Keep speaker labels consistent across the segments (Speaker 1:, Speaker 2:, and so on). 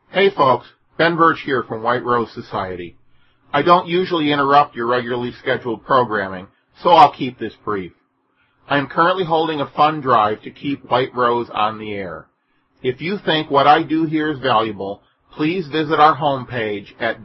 Speaker 1: Hey folks, Ben Birch here from White Rose Society. I don't usually interrupt your regularly scheduled programming, so I'll keep this brief. I am currently holding a fund drive to keep White Rose on the air. If you think what I do here is valuable, please visit our homepage at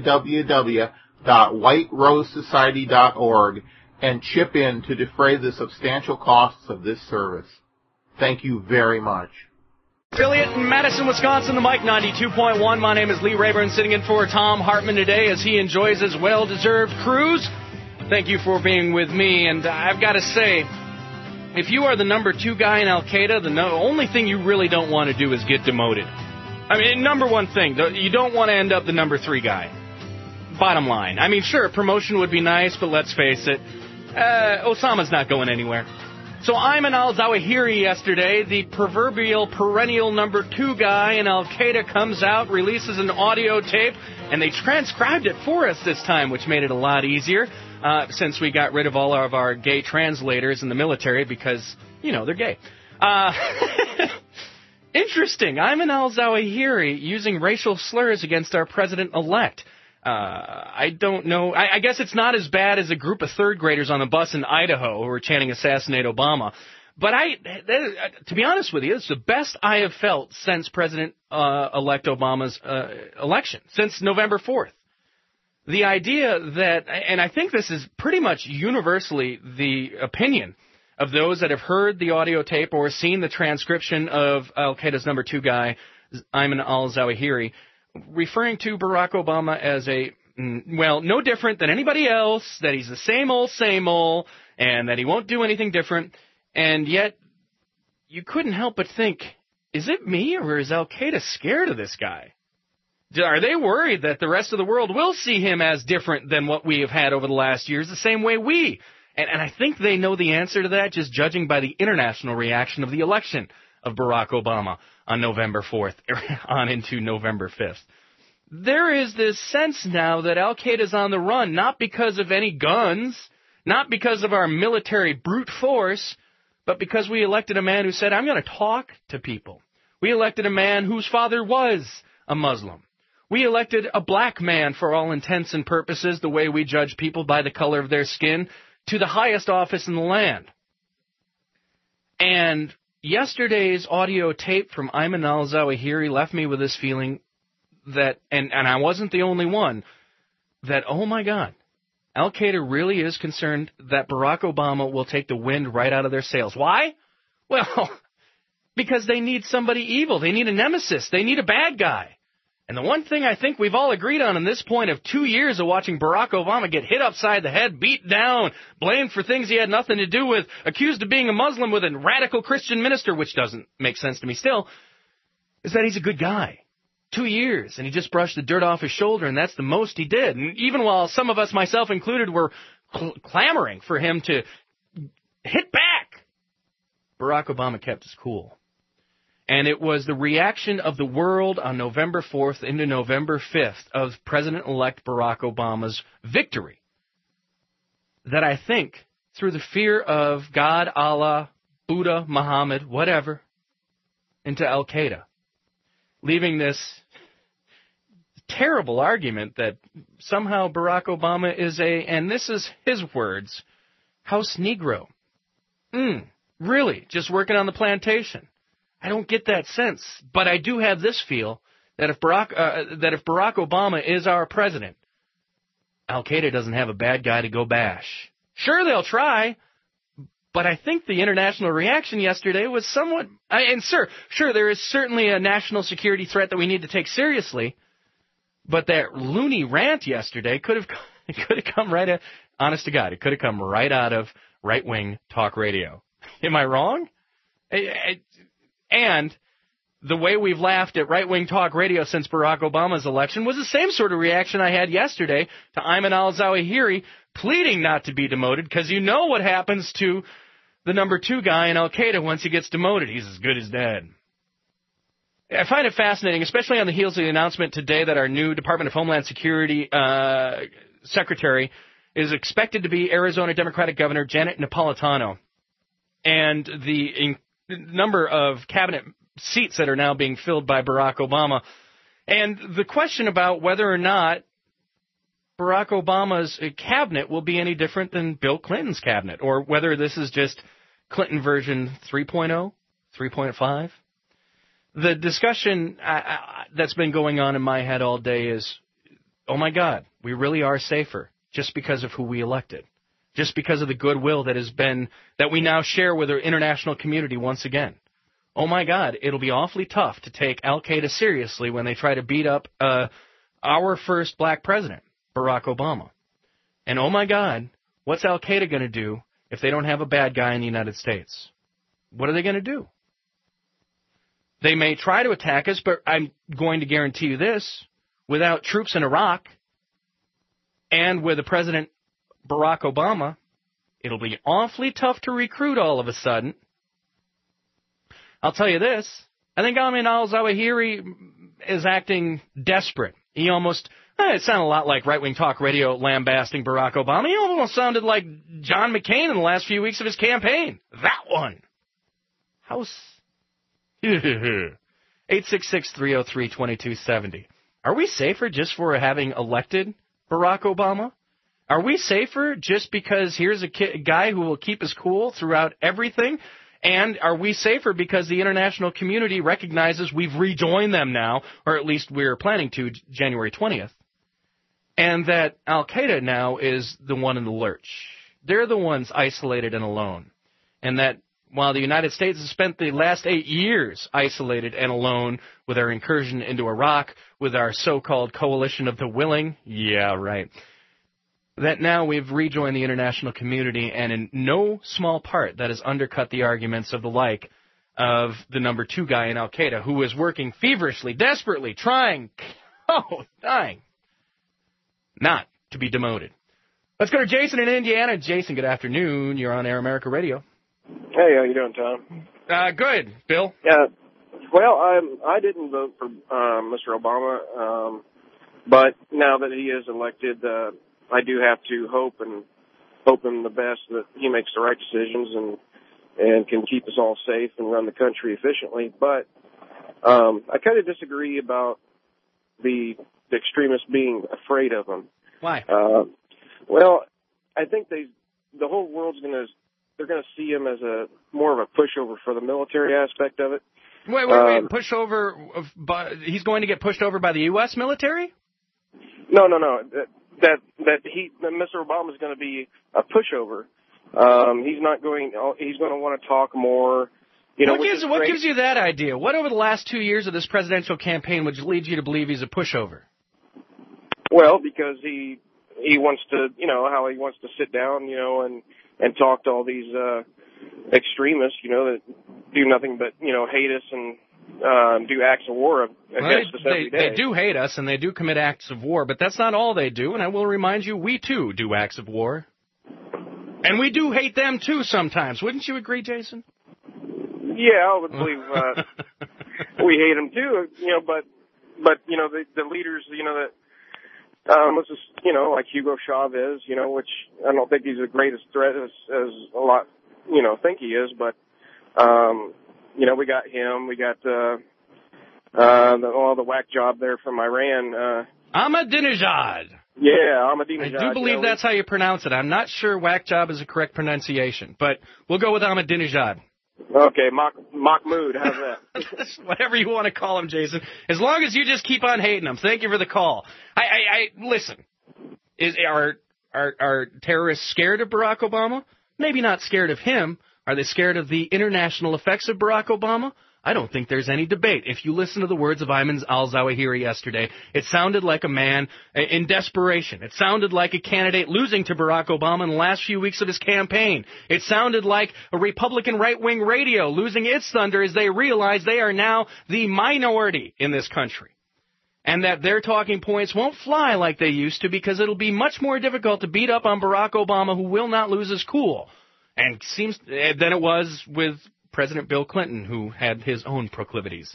Speaker 1: www.whiterosesociety.org and chip in to defray the substantial costs of this service. Thank you very much.
Speaker 2: Affiliate in Madison, Wisconsin, the Mike 92.1. My name is Lee Rayburn, sitting in for Tom Hartman today as he enjoys his well-deserved cruise. Thank you for being with me, and I've got to say, if you are the number 2 guy in Al-Qaeda, the only thing you really don't want to do is get demoted. I mean, number one thing, you don't want to end up the number 3 guy. Bottom line. I mean, sure, promotion would be nice, but let's face it, Osama's not going anywhere. So Ayman al-Zawahiri yesterday, the proverbial perennial number 2 guy in Al-Qaeda, comes out, releases an audio tape, and they transcribed it for us this time, which made it a lot easier, since we got rid of all of our gay translators in the military because, you know, they're gay. Interesting. Ayman al-Zawahiri using racial slurs against our president-elect. I don't know. I guess it's not as bad as a group of third graders on the bus in Idaho who were chanting "Assassinate Obama." But to be honest with you, it's the best I have felt since President-elect Obama's election, since November 4th. The idea that, and I think this is pretty much universally the opinion of those that have heard the audio tape or seen the transcription of Al-Qaeda's number 2 guy, Ayman al-Zawahiri, referring to Barack Obama as no different than anybody else, that he's the same old, and that he won't do anything different. And yet, you couldn't help but think, is it me or is Al-Qaeda scared of this guy? Are they worried that the rest of the world will see him as different than what we have had over the last years, the same way we? And I think they know the answer to that, just judging by the international reaction of the election of Barack Obama on November 4th, on into November 5th. There is this sense now that Al-Qaeda's on the run, not because of any guns, not because of our military brute force, but because we elected a man who said, I'm going to talk to people. We elected a man whose father was a Muslim. We elected a black man, for all intents and purposes, the way we judge people by the color of their skin, to the highest office in the land. And yesterday's audio tape from Ayman al-Zawahiri left me with this feeling that, and I wasn't the only one, that, oh my God, Al-Qaeda really is concerned that Barack Obama will take the wind right out of their sails. Why? Well, because they need somebody evil. They need a nemesis. They need a bad guy. And the one thing I think we've all agreed on in this point of 2 years of watching Barack Obama get hit upside the head, beat down, blamed for things he had nothing to do with, accused of being a Muslim with a radical Christian minister, which doesn't make sense to me still, is that he's a good guy. 2 years, and he just brushed the dirt off his shoulder, and that's the most he did. And even while some of us, myself included, were clamoring for him to hit back, Barack Obama kept his cool. And it was the reaction of the world on November 4th into November 5th of President-elect Barack Obama's victory that I think, through the fear of God, Allah, Buddha, Muhammad, whatever, into Al-Qaeda, leaving this terrible argument that somehow Barack Obama is and this is his words, house Negro. Really, just working on the plantation. I don't get that sense, but I do have this feel that if Barack Obama is our president, Al-Qaeda doesn't have a bad guy to go bash. Sure, they'll try, but I think the international reaction yesterday was somewhat... Sure, there is certainly a national security threat that we need to take seriously, but that loony rant yesterday could have come right out... Honest to God, it could have come right out of right-wing talk radio. Am I wrong? And the way we've laughed at right-wing talk radio since Barack Obama's election was the same sort of reaction I had yesterday to Ayman al-Zawahiri pleading not to be demoted, because you know what happens to the number 2 guy in Al-Qaeda once he gets demoted. He's as good as dead. I find it fascinating, especially on the heels of the announcement today that our new Department of Homeland Security secretary is expected to be Arizona Democratic Governor Janet Napolitano. And the number of cabinet seats that are now being filled by Barack Obama And the question about whether or not Barack Obama's cabinet will be any different than Bill Clinton's cabinet, or whether this is just Clinton version 3.0, 3.5. The discussion that's been going on in my head all day is, oh my God, we really are safer just because of who we elected, just because of the goodwill that we now share with our international community once again. Oh my God, it'll be awfully tough to take Al-Qaeda seriously when they try to beat up our first black president, Barack Obama. And oh my God, what's Al-Qaeda going to do if they don't have a bad guy in the United States? What are they going to do? They may try to attack us, but I'm going to guarantee you this, without troops in Iraq and with the President Barack Obama, it'll be awfully tough to recruit all of a sudden. I'll tell you this, I think Ayman al-Zawahiri is acting desperate. He almost, it sounded a lot like right-wing talk radio lambasting Barack Obama. He almost sounded like John McCain in the last few weeks of his campaign. That one. House. 866-303-2270. Are we safer just for having elected Barack Obama? Are we safer just because here's a guy who will keep us cool throughout everything? And are we safer because the international community recognizes we've rejoined them now, or at least we're planning to January 20th, and that Al-Qaeda now is the one in the lurch? They're the ones isolated and alone. And that while the United States has spent the last 8 years isolated and alone with our incursion into Iraq, with our so-called coalition of the willing, yeah, right, that now we've rejoined the international community, and in no small part that has undercut the arguments of the like of the number 2 guy in Al-Qaeda, who is working feverishly, desperately, dying, not to be demoted. Let's go to Jason in Indiana. Jason, good afternoon. You're on Air America Radio.
Speaker 3: Hey, how you doing, Tom?
Speaker 2: Good. Bill?
Speaker 3: Yeah. Well, I didn't vote for Mr. Obama, but now that he is elected, I do have to hope in the best that he makes the right decisions and can keep us all safe and run the country efficiently. But I kind of disagree about the extremists being afraid of him.
Speaker 2: Why?
Speaker 3: Well, I think the whole world's they're going to see him as more of a pushover for the military aspect of it.
Speaker 2: Wait, pushover? He's going to get pushed over by the U.S. military?
Speaker 3: No. That Mr. Obama is going to be a pushover. He's going to want to talk more.
Speaker 2: What gives you that idea? What over the last 2 years of this presidential campaign would lead you to believe he's a pushover?
Speaker 3: Well, because he wants to, how he wants to sit down, and talk to all these extremists, that do nothing but, hate us and do acts of war against us every day.
Speaker 2: They do hate us, and they do commit acts of war, but that's not all they do, and I will remind you, we too do acts of war. And we do hate them too sometimes. Wouldn't you agree, Jason?
Speaker 3: Yeah, I would believe we hate them too, but the leaders, that let's just, like Hugo Chavez, which I don't think he's the greatest threat as a lot, think he is, but we got him. We got all the whack job there from Iran.
Speaker 2: Ahmadinejad.
Speaker 3: Yeah, Ahmadinejad.
Speaker 2: I do believe that's how you pronounce it. I'm not sure whack job is a correct pronunciation, but we'll go with Ahmadinejad.
Speaker 3: Okay, Mahmoud, how's that?
Speaker 2: Whatever you want to call him, Jason. As long as you just keep on hating him. Thank you for the call. I listen. Are terrorists scared of Barack Obama? Maybe not scared of him. Are they scared of the international effects of Barack Obama? I don't think there's any debate. If you listen to the words of Ayman al-Zawahiri yesterday, it sounded like a man in desperation. It sounded like a candidate losing to Barack Obama in the last few weeks of his campaign. It sounded like a Republican right-wing radio losing its thunder as they realize they are now the minority in this country. And that their talking points won't fly like they used to because it'll be much more difficult to beat up on Barack Obama, who will not lose his cool. And than it was with President Bill Clinton, who had his own proclivities.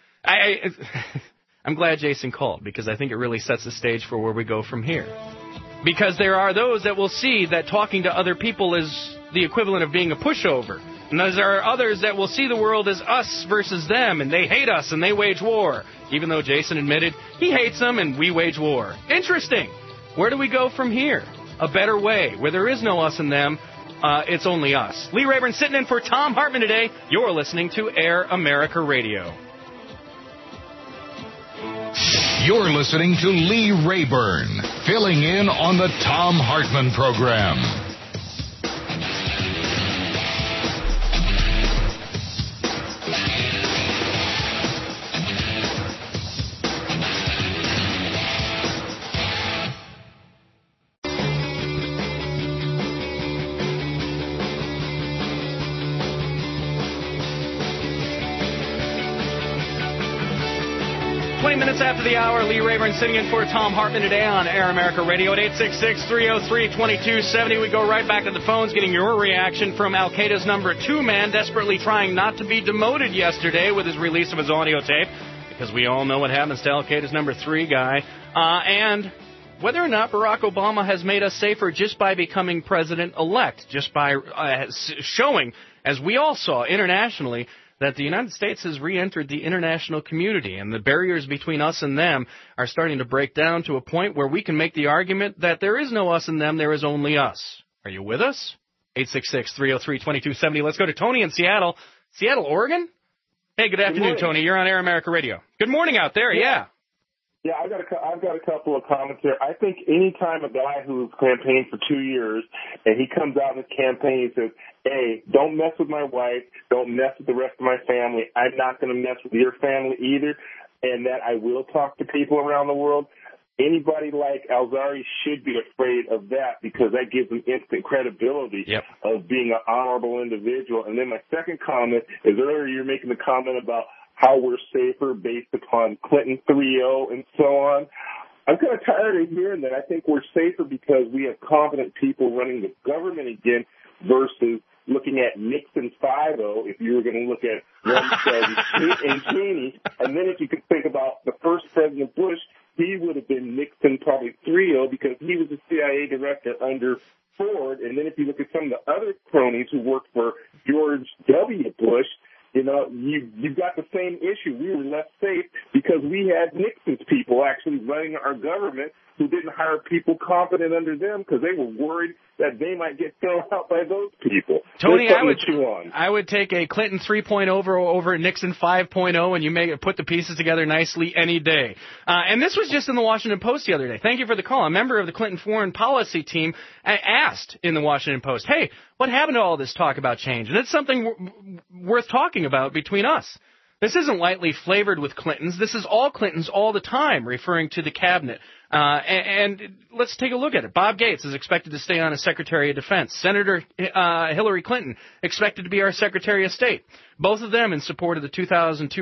Speaker 2: I'm glad Jason called, because I think it really sets the stage for where we go from here. Because there are those that will see that talking to other people is the equivalent of being a pushover. And there are others that will see the world as us versus them, and they hate us and they wage war. even though Jason admitted he hates them and we wage war. Interesting. Where do we go from here? A better way, where there is no us and them, it's only us. Lee Rayburn sitting in for Thom Hartmann today. You're listening to Air America Radio.
Speaker 4: You're listening to Lee Rayburn, filling in on the Thom Hartmann program.
Speaker 2: Minutes after the hour, Lee Rayburn sitting in for Thom Hartmann today on Air America Radio at 866-303-2270. We go right back to the phones, getting your reaction from Al-Qaeda's number 2 man, desperately trying not to be demoted yesterday with his release of his audio tape, because we all know what happens to Al-Qaeda's number 3 guy, and whether or not Barack Obama has made us safer just by becoming president-elect, just by showing, as we all saw internationally, that the United States has re-entered the international community, and the barriers between us and them are starting to break down to a point where we can make the argument that there is no us and them, there is only us. Are you with us? 866-303-2270. Let's go to Tony in Seattle. Seattle, Oregon? Hey, good afternoon, Tony. You're on Air America Radio. Good morning out there, yeah.
Speaker 5: Yeah, I've got a couple of comments here. I think any time a guy who's campaigned for 2 years and he comes out in his campaign and says, hey, don't mess with my wife, don't mess with the rest of my family, I'm not going to mess with your family either, and that I will talk to people around the world, anybody like Al-Zawahiri should be afraid of that because that gives them instant credibility of being an honorable individual. And then my second comment is earlier you're making the comment about how we're safer based upon Clinton 3-0 and so on. I'm kind of tired of hearing that. I think we're safer because we have competent people running the government again versus looking at Nixon 5-0 if you were going to look at Rumsfeld and Cheney. And then if you could think about the first President Bush, he would have been Nixon probably 3-0 because he was the CIA director under Ford. And then if you look at some of the other cronies who worked for George W. Bush, you know, you've got the same issue. We were less safe because we had Nixon's people actually running our government who didn't hire people competent under them because they were worried that they might get thrown out by those people.
Speaker 2: Tony, I would take a Clinton 3.0 over Nixon 5.0, and you put the pieces together nicely any day. And this was just in the Washington Post the other day. Thank you for the call. A member of the Clinton foreign policy team asked in the Washington Post, hey, what happened to all this talk about change? And it's something worth talking about between us. This isn't lightly flavored with Clintons. This is all Clintons all the time, referring to the cabinet. And let's take a look at it. Bob Gates is expected to stay on as Secretary of Defense. Senator Hillary Clinton expected to be our Secretary of State. Both of them in support of the 2002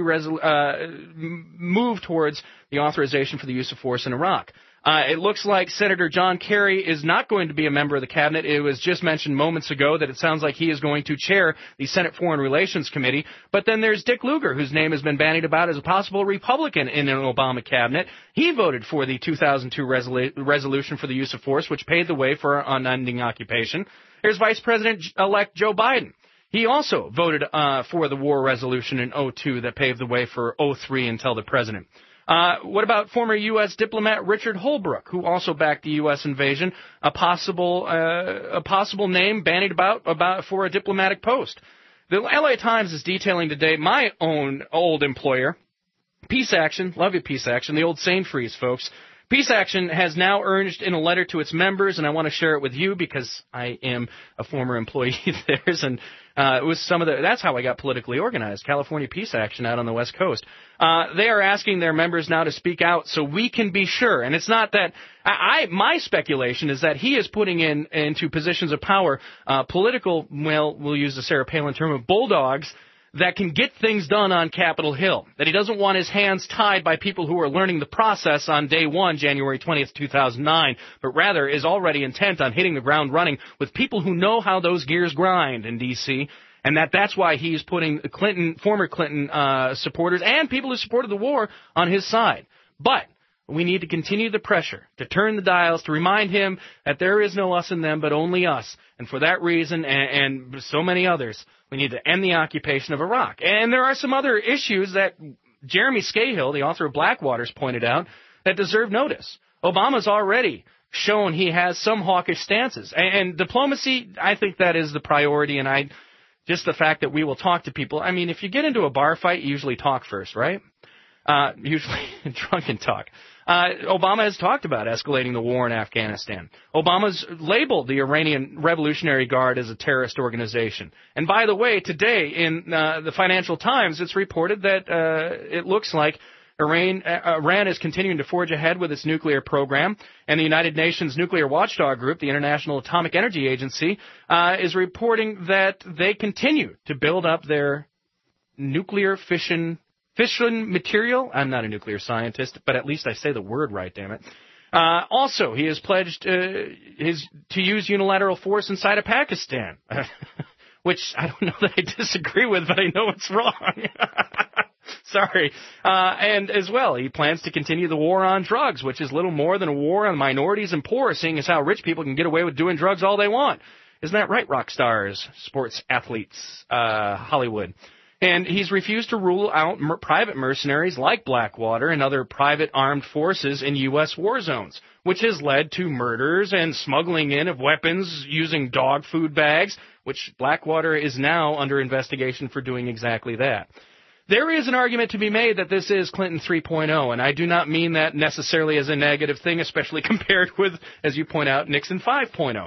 Speaker 2: move towards the authorization for the use of force in Iraq. It looks like Senator John Kerry is not going to be a member of the cabinet. It was just mentioned moments ago that it sounds like he is going to chair the Senate Foreign Relations Committee. But then there's Dick Lugar, whose name has been bandied about as a possible Republican in an Obama cabinet. He voted for the 2002 resolution for the use of force, which paved the way for unending occupation. Here's Vice President-elect Joe Biden. He also voted for the war resolution in 2002 that paved the way for 2003 until the president. What about former U.S. diplomat Richard Holbrooke, who also backed the U.S. invasion, a possible name bandied about for a diplomatic post? The L.A. Times is detailing today my own old employer, Peace Action. Love you, Peace Action. The old Sainfreeze, folks. Peace Action has now urged in a letter to its members, and I want to share it with you because I am a former employee of theirs, and it was that's how I got politically organized, California Peace Action out on the West Coast. They are asking their members now to speak out so we can be sure, and it's not that my speculation is that he is putting into positions of power we'll use the Sarah Palin term of bulldogs that can get things done on Capitol Hill, that he doesn't want his hands tied by people who are learning the process on day one, January 20th, 2009, but rather is already intent on hitting the ground running with people who know how those gears grind in D.C., and that's why he's putting former Clinton supporters and people who supported the war on his side. But we need to continue the pressure, to turn the dials, to remind him that there is no us and them, but only us. And for that reason, and so many others, we need to end the occupation of Iraq. And there are some other issues that Jeremy Scahill, the author of Blackwaters, pointed out that deserve notice. Obama's already shown he has some hawkish stances. And diplomacy, I think that is the priority, and just the fact that we will talk to people. I mean, if you get into a bar fight, you usually talk first, right? Usually drunken talk. Obama has talked about escalating the war in Afghanistan. Obama's labeled the Iranian Revolutionary Guard as a terrorist organization. And by the way, today in the Financial Times, it's reported that it looks like Iran is continuing to forge ahead with its nuclear program, and the United Nations Nuclear Watchdog Group, the International Atomic Energy Agency, is reporting that they continue to build up their nuclear fission material. I'm not a nuclear scientist, but at least I say the word right, damn it. Also, he has pledged to use unilateral force inside of Pakistan, which I don't know that I disagree with, but I know it's wrong. Sorry. And as well, he plans to continue the war on drugs, which is little more than a war on minorities and poor, seeing as how rich people can get away with doing drugs all they want. Isn't that right, rock stars, sports athletes, Hollywood? And he's refused to rule out private mercenaries like Blackwater and other private armed forces in U.S. war zones, which has led to murders and smuggling in of weapons using dog food bags, which Blackwater is now under investigation for doing exactly that. There is an argument to be made that this is Clinton 3.0, and I do not mean that necessarily as a negative thing, especially compared with, as you point out, Nixon 5.0.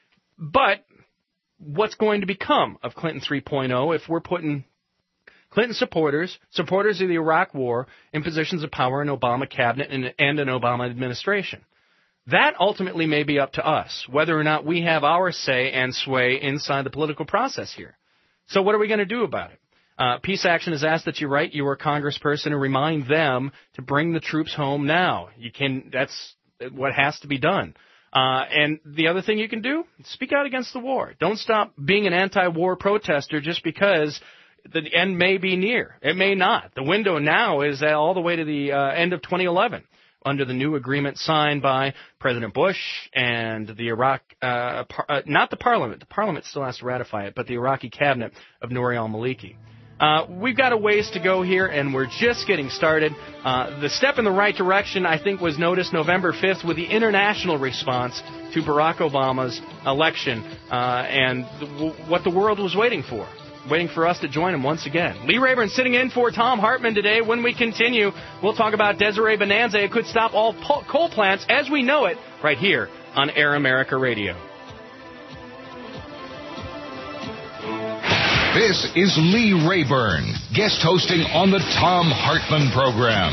Speaker 2: But what's going to become of Clinton 3.0 if we're putting Clinton supporters of the Iraq War, in positions of power in Obama cabinet and an Obama administration? That ultimately may be up to us, whether or not we have our say and sway inside the political process here. So what are we going to do about it? Peace Action has asked that you write your congressperson and remind them to bring the troops home now. That's what has to be done. And the other thing you can do, speak out against the war. Don't stop being an anti-war protester just because the end may be near. It may not. The window now is all the way to the end of 2011 under the new agreement signed by President Bush and the Iraq, not the parliament. The parliament still has to ratify it, but the Iraqi cabinet of Nouri al-Maliki. We've got a ways to go here, and we're just getting started. The step in the right direction, I think, was noticed November 5th with the international response to Barack Obama's election and what the world was waiting for us to join him once again. Lee Rayburn sitting in for Tom Hartman today. When we continue, we'll talk about Desiree Bonanza. It could stop all coal plants as we know it right here on Air America Radio.
Speaker 4: This is Lee Rayburn, guest hosting on the Tom Hartman program.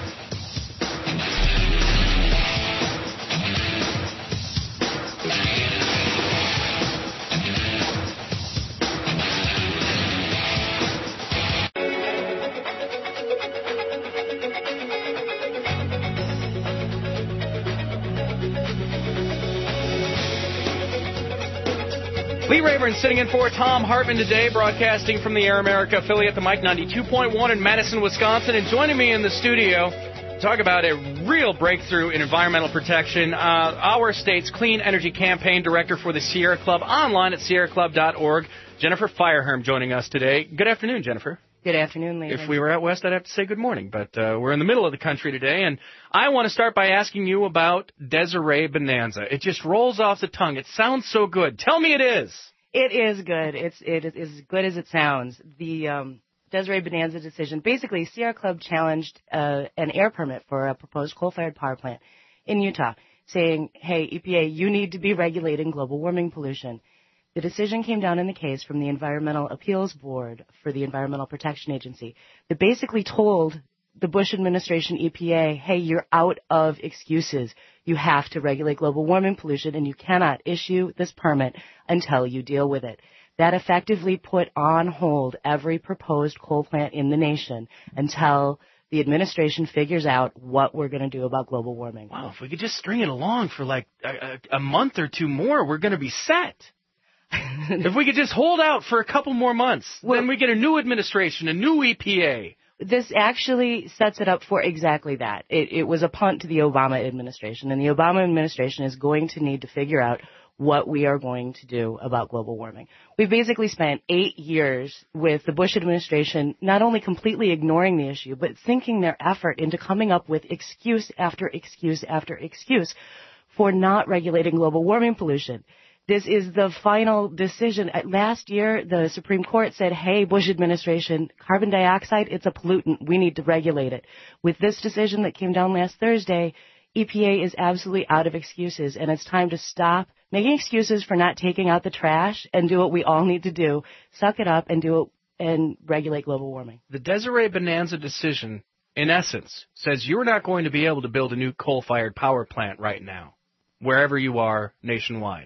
Speaker 2: Lee Rayburn sitting in for Tom Hartman today, broadcasting from the Air America affiliate, the Mike 92.1 in Madison, Wisconsin. And joining me in the studio to talk about a real breakthrough in environmental protection, our state's Clean Energy Campaign Director for the Sierra Club, online at sierraclub.org, Jennifer Fireherm, joining us today. Good afternoon, Jennifer.
Speaker 6: Good afternoon, Lee.
Speaker 2: If we were out west, I'd have to say good morning, but we're in the middle of the country today, and I want to start by asking you about Desiree Bonanza. It just rolls off the tongue. It sounds so good. Tell me it is.
Speaker 6: It is good. It is as good as it sounds. The Desiree Bonanza decision, basically, Sierra Club challenged an air permit for a proposed coal-fired power plant in Utah, saying, hey, EPA, you need to be regulating global warming pollution. The decision came down in the case from the Environmental Appeals Board for the Environmental Protection Agency that basically told the Bush administration EPA, hey, you're out of excuses. You have to regulate global warming pollution, and you cannot issue this permit until you deal with it. That effectively put on hold every proposed coal plant in the nation until the administration figures out what we're going to do about global warming.
Speaker 2: Wow, if we could just string it along for like a month or two more, we're going to be set. If we could just hold out for a couple more months, then we get a new administration, a new EPA.
Speaker 6: This actually sets it up for exactly that. It was a punt to the Obama administration, and the Obama administration is going to need to figure out what we are going to do about global warming. We've basically spent 8 years with the Bush administration not only completely ignoring the issue, but sinking their effort into coming up with excuse after excuse after excuse for not regulating global warming pollution. This is the final decision. Last year, the Supreme Court said, hey, Bush administration, carbon dioxide, it's a pollutant. We need to regulate it. With this decision that came down last Thursday, EPA is absolutely out of excuses, and it's time to stop making excuses for not taking out the trash and do what we all need to do. Suck it up and do it and regulate global warming.
Speaker 2: The Desiree Bonanza decision, in essence, says you're not going to be able to build a new coal-fired power plant right now, wherever you are nationwide.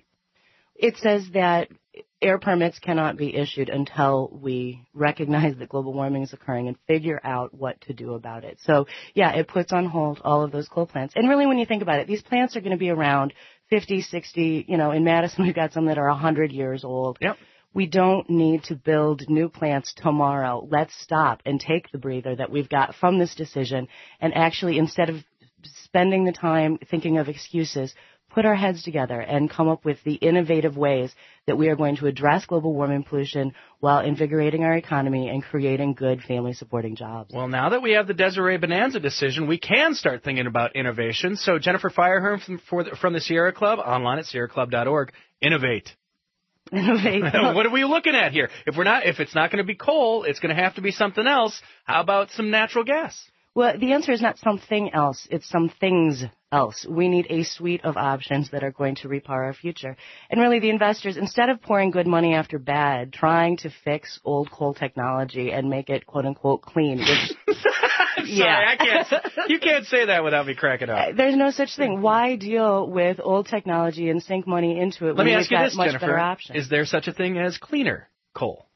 Speaker 6: It says that air permits cannot be issued until we recognize that global warming is occurring and figure out what to do about it. So, yeah, it puts on hold all of those coal plants. And really, when you think about it, these plants are going to be around 50, 60, in Madison we've got some that are 100 years old.
Speaker 2: Yep.
Speaker 6: We don't need to build new plants tomorrow. Let's stop and take the breather that we've got from this decision and actually, instead of spending the time thinking of excuses, put our heads together and come up with the innovative ways that we are going to address global warming pollution while invigorating our economy and creating good family-supporting jobs.
Speaker 2: Well, now that we have the Desiree Bonanza decision, we can start thinking about innovation. So Jennifer Firehurn from the Sierra Club, online at sierraclub.org, innovate.
Speaker 6: Innovate.
Speaker 2: What are we looking at here? If it's not going to be coal, it's going to have to be something else. How about some natural gas?
Speaker 6: Well, the answer is not something else. It's some things else. We need a suite of options that are going to repower our future. And really, the investors, instead of pouring good money after bad, trying to fix old coal technology and make it, quote unquote, clean, which
Speaker 2: Sorry, you can't say that without me cracking up.
Speaker 6: There's no such thing. Why deal with old technology and sink money into it when we've got much better options?
Speaker 2: Is there such a thing as cleaner coal?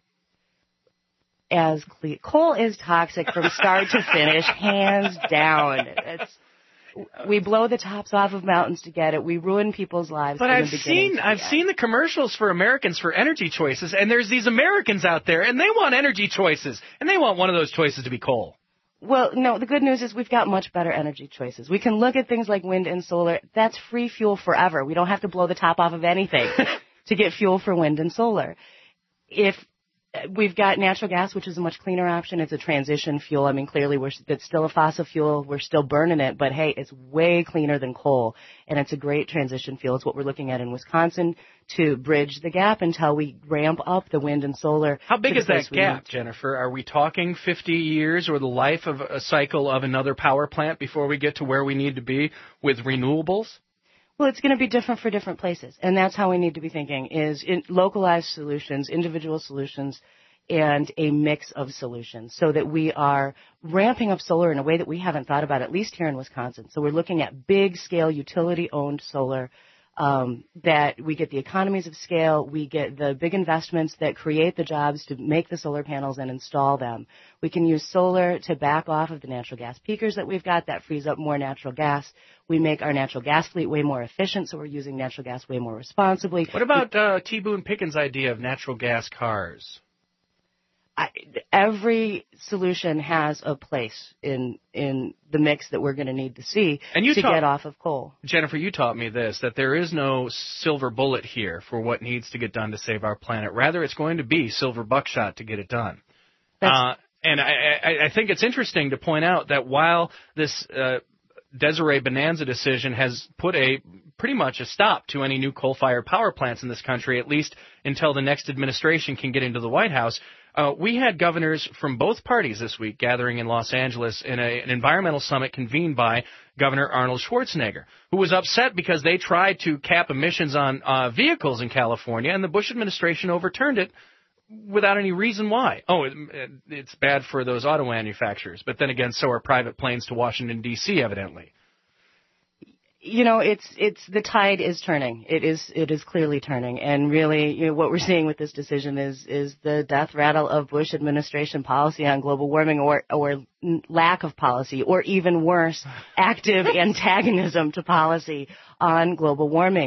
Speaker 6: Coal is toxic from start to finish, hands down. We blow the tops off of mountains to get it. We ruin people's lives.
Speaker 2: But I've seen the commercials for Americans for energy choices, and there's these Americans out there, and they want energy choices, and they want one of those choices to be coal.
Speaker 6: Well, no, the good news is we've got much better energy choices. We can look at things like wind and solar. That's free fuel forever. We don't have to blow the top off of anything to get fuel for wind and solar. If we've got natural gas, which is a much cleaner option. It's a transition fuel. I mean, clearly it's still a fossil fuel. We're still burning it, but hey, it's way cleaner than coal, and it's a great transition fuel. It's what we're looking at in Wisconsin to bridge the gap until we ramp up the wind and solar.
Speaker 2: How big is that gap, Jennifer? Are we talking 50 years or the life of a cycle of another power plant before we get to where we need to be with renewables?
Speaker 6: Well, it's going to be different for different places, and that's how we need to be thinking, is in localized solutions, individual solutions, and a mix of solutions so that we are ramping up solar in a way that we haven't thought about, at least here in Wisconsin. So we're looking at big-scale, utility-owned solar that we get the economies of scale, we get the big investments that create the jobs to make the solar panels and install them. We can use solar to back off of the natural gas peakers that we've got. That frees up more natural gas. We make our natural gas fleet way more efficient, so we're using natural gas way more responsibly.
Speaker 2: What about T. Boone Pickens' idea of natural gas cars?
Speaker 6: Every solution has a place in the mix that we're going to need to see to get off of coal.
Speaker 2: Jennifer, you taught me this, that there is no silver bullet here for what needs to get done to save our planet. Rather, it's going to be silver buckshot to get it done. And I think it's interesting to point out that while this Desiree Bonanza decision has put pretty much a stop to any new coal-fired power plants in this country, at least until the next administration can get into the White House, we had governors from both parties this week gathering in Los Angeles in an environmental summit convened by Governor Arnold Schwarzenegger, who was upset because they tried to cap emissions on vehicles in California, and the Bush administration overturned it without any reason why. Oh, it's bad for those auto manufacturers, but then again, so are private planes to Washington, D.C., evidently.
Speaker 6: You know, it's the tide is turning. It is clearly turning, and really, what we're seeing with this decision is the death rattle of Bush administration policy on global warming, or lack of policy, or even worse, active antagonism to policy on global warming.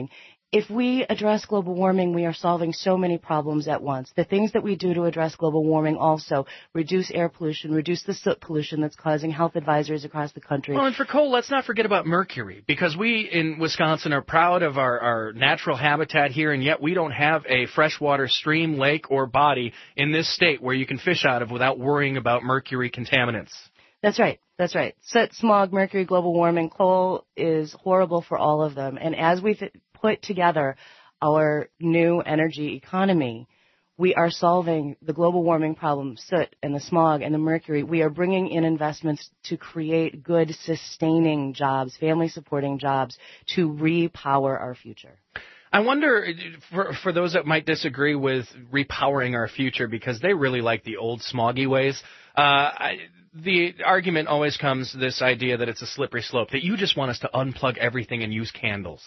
Speaker 6: if we address global warming, we are solving so many problems at once. The things that we do to address global warming also reduce air pollution, reduce the soot pollution that's causing health advisories across the country.
Speaker 2: Well, and for coal, let's not forget about mercury, because we in Wisconsin are proud of our natural habitat here, and yet we don't have a freshwater stream, lake, or body in this state where you can fish out of without worrying about mercury contaminants.
Speaker 6: That's right. That's right. Soot, smog, mercury, global warming, coal is horrible for all of them. And as we put together our new energy economy, we are solving the global warming problem, soot and the smog and the mercury. We are bringing in investments to create good, sustaining jobs, family-supporting jobs, to repower our future.
Speaker 2: I wonder, for those that might disagree with repowering our future because they really like the old smoggy ways, the argument always comes this idea that it's a slippery slope, that you just want us to unplug everything and use candles.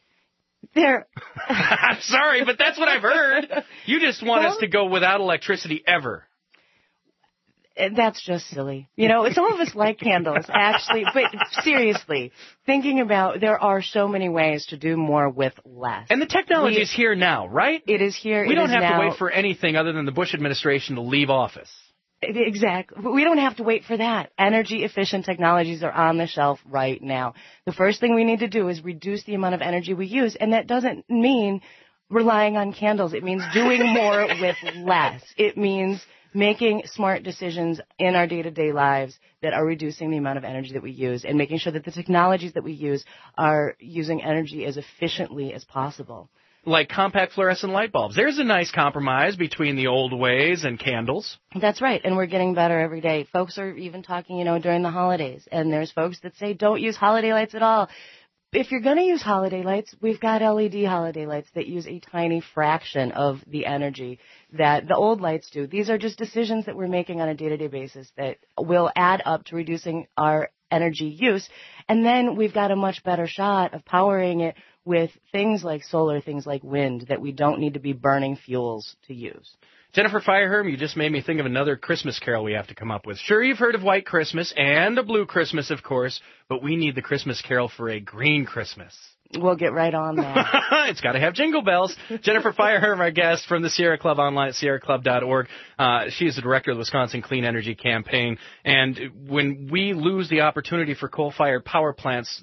Speaker 2: I'm sorry, but that's what I've heard. You just want us to go without electricity ever.
Speaker 6: That's just silly. You know, some of us like candles, actually. But seriously, thinking about, there are so many ways to do more with less.
Speaker 2: And the technology is here now, right?
Speaker 6: It is here.
Speaker 2: We don't have to wait for anything other than the Bush administration to leave office.
Speaker 6: Exactly. We don't have to wait for that. Energy-efficient technologies are on the shelf right now. The first thing we need to do is reduce the amount of energy we use, and that doesn't mean relying on candles. It means doing more with less. It means making smart decisions in our day-to-day lives that are reducing the amount of energy that we use and making sure that the technologies that we use are using energy as efficiently as possible.
Speaker 2: Like compact fluorescent light bulbs. There's a nice compromise between the old ways and candles.
Speaker 6: That's right, and we're getting better every day. Folks are even talking, during the holidays, and there's folks that say don't use holiday lights at all. If you're going to use holiday lights, we've got LED holiday lights that use a tiny fraction of the energy that the old lights do. These are just decisions that we're making on a day-to-day basis that will add up to reducing our energy use, and then we've got a much better shot of powering it with things like solar, things like wind, that we don't need to be burning fuels to use.
Speaker 2: Jennifer Fireherm, you just made me think of another Christmas carol we have to come up with. Sure, you've heard of White Christmas and a Blue Christmas, of course, but we need the Christmas carol for a green Christmas.
Speaker 6: We'll get right on that.
Speaker 2: It's got to have jingle bells. Jennifer Fireherm, our guest from the Sierra Club online at sierraclub.org. She is the director of the Wisconsin Clean Energy Campaign. And when we lose the opportunity for coal-fired power plants,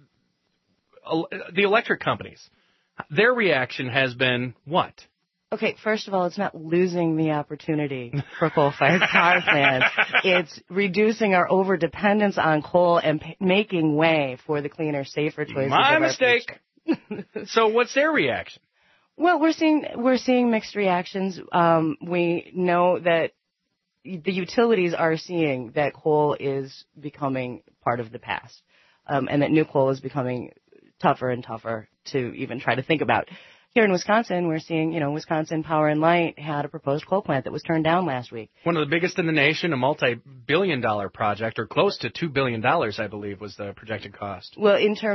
Speaker 2: the electric companies, their reaction has been what?
Speaker 6: Okay, first of all, it's not losing the opportunity for coal-fired power plants. It's reducing our overdependence on coal and making way for the cleaner, safer choices.
Speaker 2: My mistake. So what's their reaction?
Speaker 6: Well, we're seeing mixed reactions. We know that the utilities are seeing that coal is becoming part of the past, and that new coal is becoming tougher and tougher to even try to think about. Here in Wisconsin, we're seeing, Wisconsin Power and Light had a proposed coal plant that was turned down last week.
Speaker 2: One of the biggest in the nation, a multi-billion-dollar project, or close to $2 billion, I believe, was the projected cost.
Speaker 6: Well,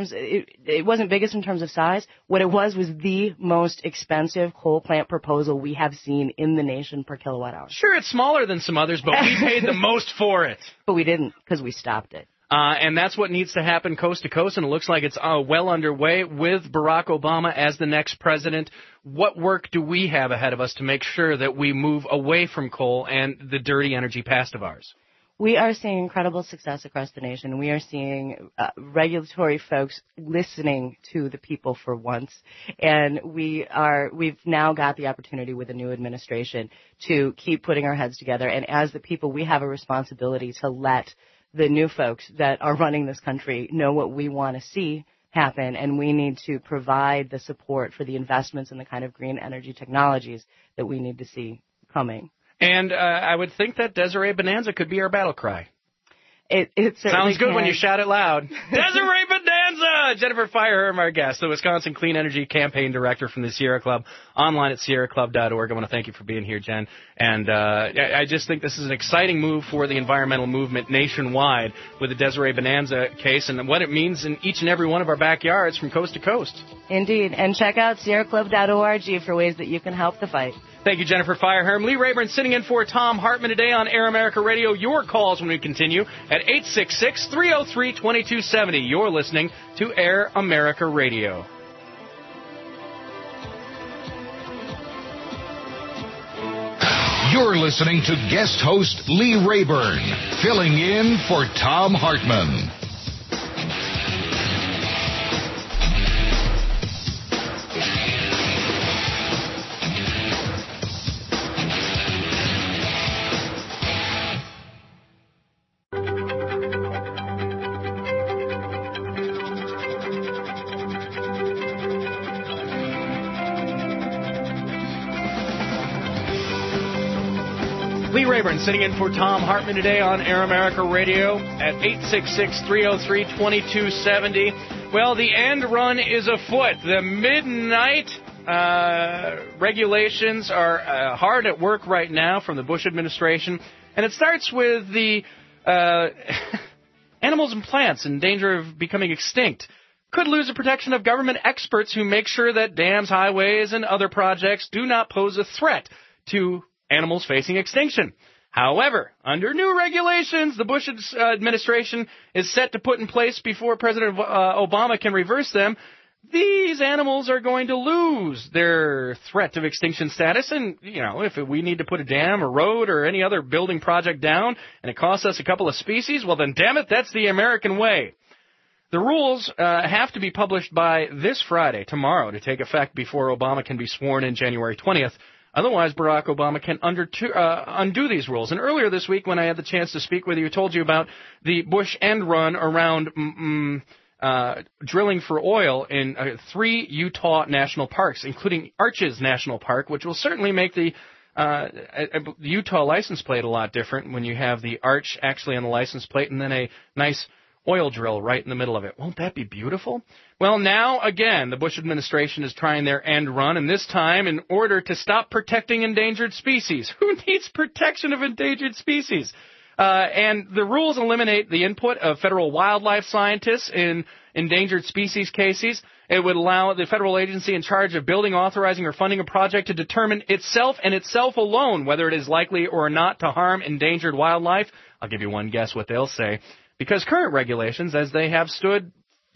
Speaker 6: it wasn't biggest in terms of size. What it was the most expensive coal plant proposal we have seen in the nation per kilowatt hour.
Speaker 2: Sure, it's smaller than some others, but we paid the most for it.
Speaker 6: But we didn't, because we stopped it.
Speaker 2: And that's what needs to happen coast to coast, and it looks like it's well underway with Barack Obama as the next president. What work do we have ahead of us to make sure that we move away from coal and the dirty energy past of ours?
Speaker 6: We are seeing incredible success across the nation. We are seeing regulatory folks listening to the people for once, and we've now got the opportunity with the new administration to keep putting our heads together. And as the people, we have a responsibility to let the new folks that are running this country know what we want to see happen, and we need to provide the support for the investments in the kind of green energy technologies that we need to see coming.
Speaker 2: And I would think that Desiree Bonanza could be our battle cry.
Speaker 6: It
Speaker 2: sounds good
Speaker 6: can.
Speaker 2: when you shout it loud. Desiree Bonanza! Jennifer Fireherm, our guest, the Wisconsin Clean Energy Campaign Director from the Sierra Club, online at sierraclub.org. I want to thank you for being here, Jen. And I just think this is an exciting move for the environmental movement nationwide with the Desiree Bonanza case and what it means in each and every one of our backyards from coast to coast.
Speaker 6: Indeed. And check out sierraclub.org for ways that you can help the fight.
Speaker 2: Thank you, Jennifer Fireherm. Lee Rayburn sitting in for Tom Hartman today on Air America Radio. Your calls when we continue at 866-303-2270. You're listening to Air America Radio.
Speaker 4: You're listening to guest host Lee Rayburn, filling in for Tom Hartman.
Speaker 2: Lee Rayburn sitting in for Tom Hartman today on Air America Radio at 866-303-2270. Well, the end run is afoot. The midnight regulations are hard at work right now from the Bush administration, and it starts with the animals and plants in danger of becoming extinct. Could lose the protection of government experts who make sure that dams, highways, and other projects do not pose a threat to animals facing extinction. However, under new regulations the Bush administration is set to put in place before President Obama can reverse them, these animals are going to lose their threat of extinction status. And, you know, if we need to put a dam, a road, or any other building project down, and it costs us a couple of species, well then, damn it, that's the American way. The rules have to be published by this Friday, tomorrow, to take effect before Obama can be sworn in January 20th. Otherwise, Barack Obama can undo these rules. And earlier this week, when I had the chance to speak with you, I told you about the Bush end run around drilling for oil in 3 Utah national parks, including Arches National Park, which will certainly make the Utah license plate a lot different when you have the arch actually on the license plate and then a nice oil drill right in the middle of it. Won't that be beautiful? Well, now, again, the Bush administration is trying their end run, and this time in order to stop protecting endangered species. Who needs protection of endangered species? And the rules eliminate the input of federal wildlife scientists in endangered species cases. It would allow the federal agency in charge of building, authorizing, or funding a project to determine itself and itself alone whether it is likely or not to harm endangered wildlife. I'll give you one guess what they'll say. Because current regulations, as they have stood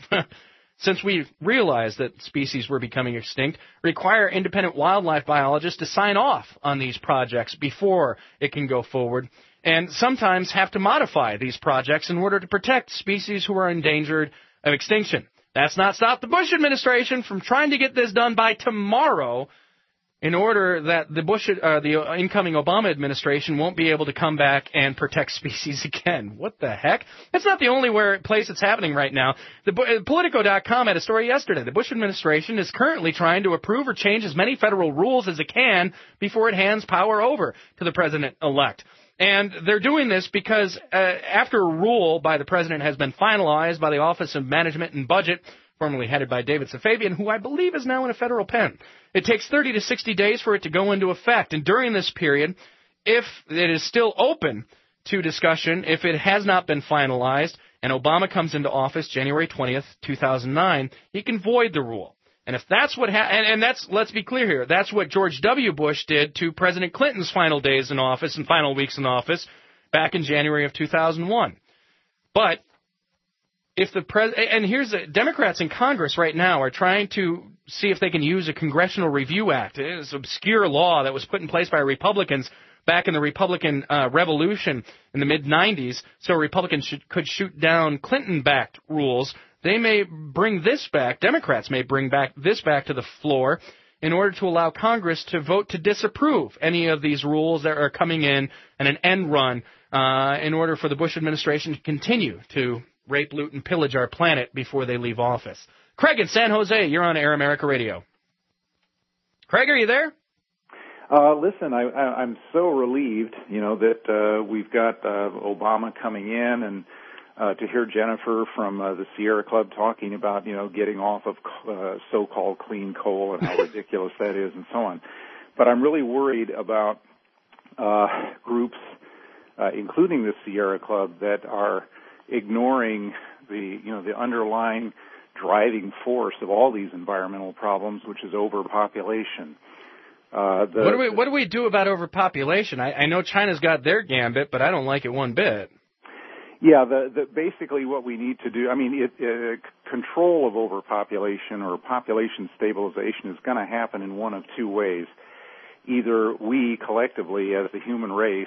Speaker 2: since we realized that species were becoming extinct, require independent wildlife biologists to sign off on these projects before it can go forward, and sometimes have to modify these projects in order to protect species who are endangered of extinction. That's not stopped the Bush administration from trying to get this done by tomorrow, in order that the incoming Obama administration won't be able to come back and protect species again. What the heck? That's not the only place it's happening right now. Politico.com had a story yesterday. The Bush administration is currently trying to approve or change as many federal rules as it can before it hands power over to the president-elect. And they're doing this because after a rule by the president has been finalized by the Office of Management and Budget, formerly headed by David Safavian, who I believe is now in a federal pen. It takes 30 to 60 days for it to go into effect. And during this period, if it is still open to discussion, if it has not been finalized, and Obama comes into office January 20th, 2009, he can void the rule. And if that's what and that's, let's be clear here, that's what George W. Bush did to President Clinton's final days in office and final weeks in office back in January of 2001. But if and here's the Democrats in Congress right now are trying to see if they can use a Congressional Review Act. It is an obscure law that was put in place by Republicans back in the Republican Revolution in the mid-'90s, so Republicans could shoot down Clinton-backed rules. They may bring this back, Democrats may bring this back to the floor in order to allow Congress to vote to disapprove any of these rules that are coming in and an end run in order for the Bush administration to continue to rape, loot, and pillage our planet before they leave office. Craig in San Jose, you're on Air America Radio. Craig, are you there?
Speaker 7: Listen, I'm so relieved, that we've got Obama coming in, and to hear Jennifer from the Sierra Club talking about, getting off of so-called clean coal and how ridiculous that is and so on. But I'm really worried about groups, including the Sierra Club, that are ignoring the underlying driving force of all these environmental problems, which is overpopulation.
Speaker 2: What do we do about overpopulation? I know China's got their gambit, but I don't like it one bit.
Speaker 7: Yeah, basically what we need to do, control of overpopulation or population stabilization is going to happen in one of two ways. either we collectively as the human race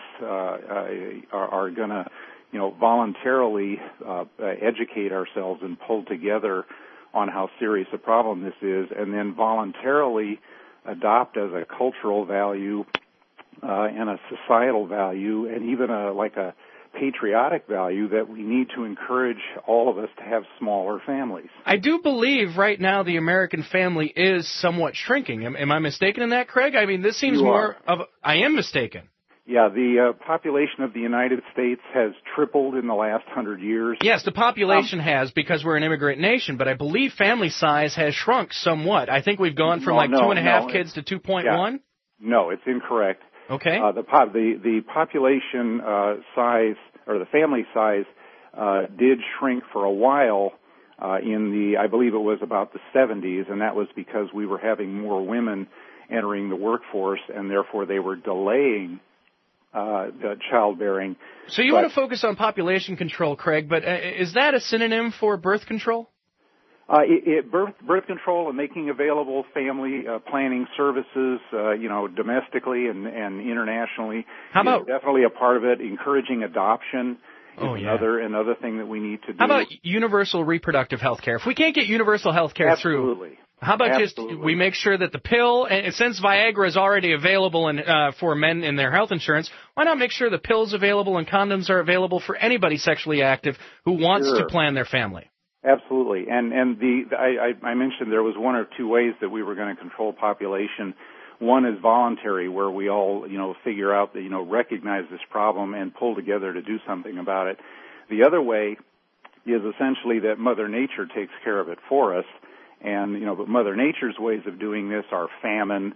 Speaker 7: are going to, voluntarily educate ourselves and pull together on how serious a problem this is, and then voluntarily adopt as a cultural value and a societal value, and even a patriotic value, that we need to encourage all of us to have smaller families.
Speaker 2: I do believe right now the American family is somewhat shrinking. Am I mistaken in that, Craig? I mean, this seems I am mistaken.
Speaker 7: Yeah, the population of the United States has tripled in the last 100 years.
Speaker 2: Yes, the population has, because we're an immigrant nation, but I believe family size has shrunk somewhat. I think we've gone from 2.5 kids to 2.1.
Speaker 7: Yeah. No, it's incorrect.
Speaker 2: Okay.
Speaker 7: The population size, or the family size, did shrink for a while I believe it was about the 70s, and that was because we were having more women entering the workforce, and therefore they were delaying the childbearing.
Speaker 2: So you want to focus on population control, Craig, but is that a synonym for birth control?
Speaker 7: Birth control and making available family planning services, domestically and internationally. How about definitely a part of it? Encouraging adoption is another thing that we need to do.
Speaker 2: How about universal reproductive health care? If we can't get universal health care through, how about just we make sure that the pill, and since Viagra is already available for men in their health insurance, why not make sure the pill's available and condoms are available for anybody sexually active who wants to plan their family?
Speaker 7: Absolutely. And I mentioned there was one or two ways that we were going to control population. One is voluntary, where we all, figure out that, recognize this problem and pull together to do something about it. The other way is essentially that Mother Nature takes care of it for us. And, but Mother Nature's ways of doing this are famine,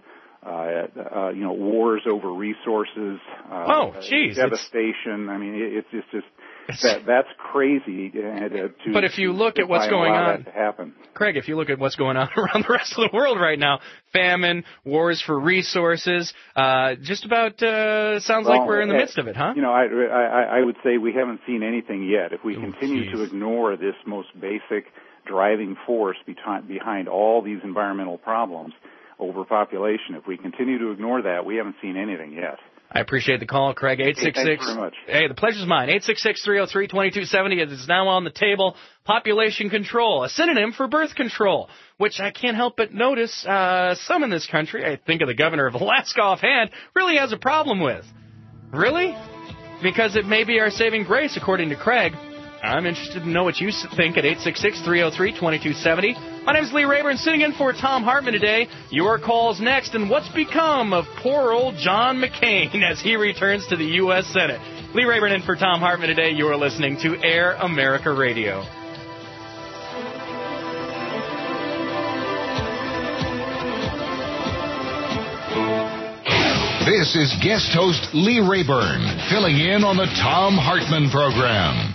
Speaker 7: wars over resources, devastation. I mean, it's just that's crazy.
Speaker 2: But if you look at what's going on, Craig, if you look at what's going on around the rest of the world right now, famine, wars for resources, just about sounds like we're in the midst of it, huh?
Speaker 7: I would say we haven't seen anything yet. If we continue to ignore this most basic driving force behind all these environmental problems, overpopulation, if we continue to ignore that, we haven't seen anything yet.
Speaker 2: I appreciate the call, Craig. 866.
Speaker 7: Thanks very much.
Speaker 2: Hey, the pleasure's mine. 866-303-2270. It is now on the table. Population control, a synonym for birth control, which I can't help but notice some in this country, I think of the governor of Alaska offhand, really has a problem with. Really? Because it may be our saving grace, according to Craig. I'm interested to know what you think at 866-303-2270. My name is Lee Rayburn, sitting in for Tom Hartman today. Your call's next, and what's become of poor old John McCain as he returns to the U.S. Senate? Lee Rayburn in for Tom Hartman today. You are listening to Air America Radio.
Speaker 4: This is guest host Lee Rayburn, filling in on the Tom Hartman program.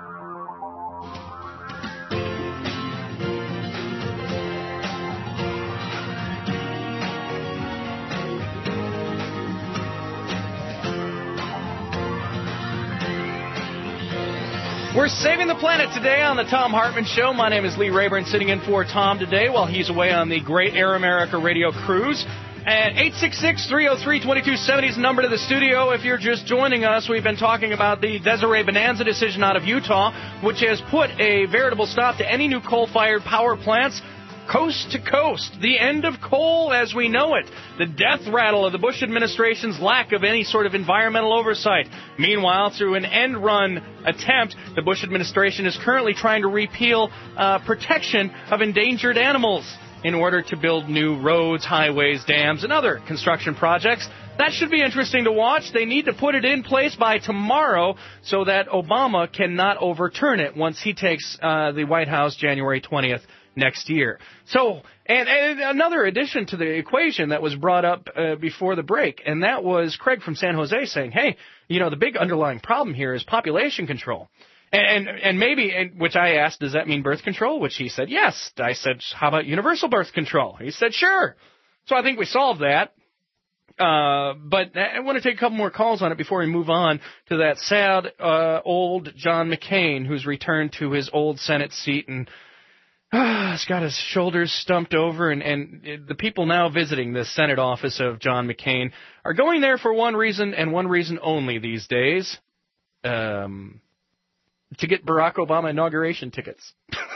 Speaker 2: We're saving the planet today on the Tom Hartman Show. My name is Lee Rayburn, sitting in for Tom today while he's away on the great Air America Radio cruise. And 866-303-2270 is the number to the studio. If you're just joining us, we've been talking about the Desiree Bonanza decision out of Utah, which has put a veritable stop to any new coal-fired power plants coast to coast. The end of coal as we know it. The death rattle of the Bush administration's lack of any sort of environmental oversight. Meanwhile, through an end-run attempt, the Bush administration is currently trying to repeal protection of endangered animals in order to build new roads, highways, dams, and other construction projects. That should be interesting to watch. They need to put it in place by tomorrow so that Obama cannot overturn it once he takes the White House January 20th next year. So, and another addition to the equation that was brought up before the break, and that was Craig from San Jose saying, hey, the big underlying problem here is population control. And maybe, which I asked, does that mean birth control? Which he said, yes. I said, how about universal birth control? He said, sure. So I think we solved that. But I want to take a couple more calls on it before we move on to that sad old John McCain who's returned to his old Senate seat. And He's got his shoulders stumped over, and the people now visiting the Senate office of John McCain are going there for one reason and one reason only these days, to get Barack Obama inauguration tickets.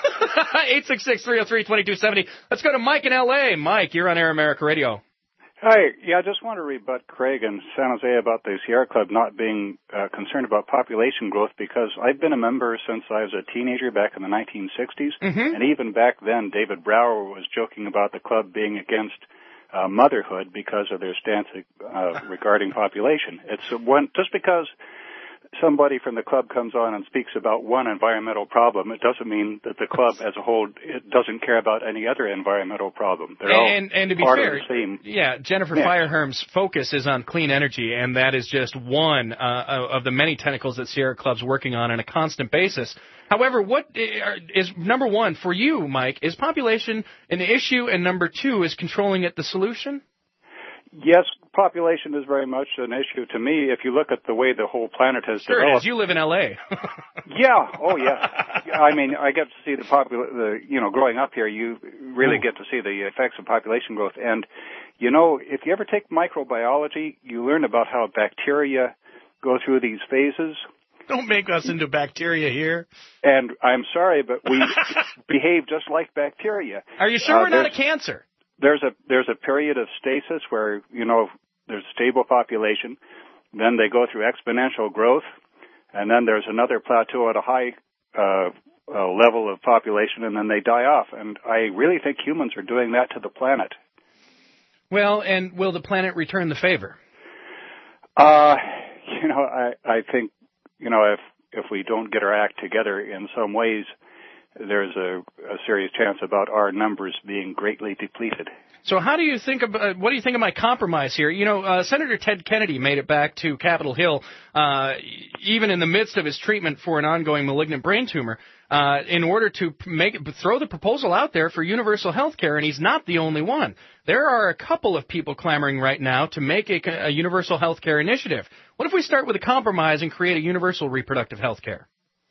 Speaker 2: 866-303-2270. Let's go to Mike in L.A. Mike, you're on Air America Radio.
Speaker 8: Hi. Yeah, I just want to rebut Craig in San Jose about the Sierra Club not being concerned about population growth, because I've been a member since I was a teenager back in the 1960s. And even back then, David Brower was joking about the club being against motherhood because of their stance regarding population. It's just because somebody from the club comes on and speaks about one environmental problem, it doesn't mean that the club as a whole it doesn't care about any other environmental problem. They're all
Speaker 2: and to be
Speaker 8: part
Speaker 2: fair,
Speaker 8: of the same.
Speaker 2: Yeah, Jennifer Fireherm's focus is on clean energy, and that is just one of the many tentacles that Sierra Club's working on a constant basis. However, what is number one for you, Mike? Is population an issue, and number two, is controlling it the solution?
Speaker 8: Yes, population is very much an issue to me. If you look at the way the whole planet has developed.
Speaker 2: Sure, you live in L.A.
Speaker 8: Yeah. Oh, yeah. I mean, I get to see growing up here, you really get to see the effects of population growth. And, if you ever take microbiology, you learn about how bacteria go through these phases.
Speaker 2: Don't make us into bacteria here.
Speaker 8: And I'm sorry, but we behave just like bacteria.
Speaker 2: Are you sure we're not a cancer?
Speaker 8: There's a period of stasis where, there's stable population. Then they go through exponential growth. And then there's another plateau at a high level of population, and then they die off. And I really think humans are doing that to the planet.
Speaker 2: Well, and will the planet return the favor?
Speaker 8: I think, if we don't get our act together in some ways, there's a serious chance about our numbers being greatly depleted.
Speaker 2: So what do you think of my compromise here? Senator Ted Kennedy made it back to Capitol Hill, even in the midst of his treatment for an ongoing malignant brain tumor, in order to throw the proposal out there for universal health care, and he's not the only one. There are a couple of people clamoring right now to make a universal health care initiative. What if we start with a compromise and create a universal reproductive health care?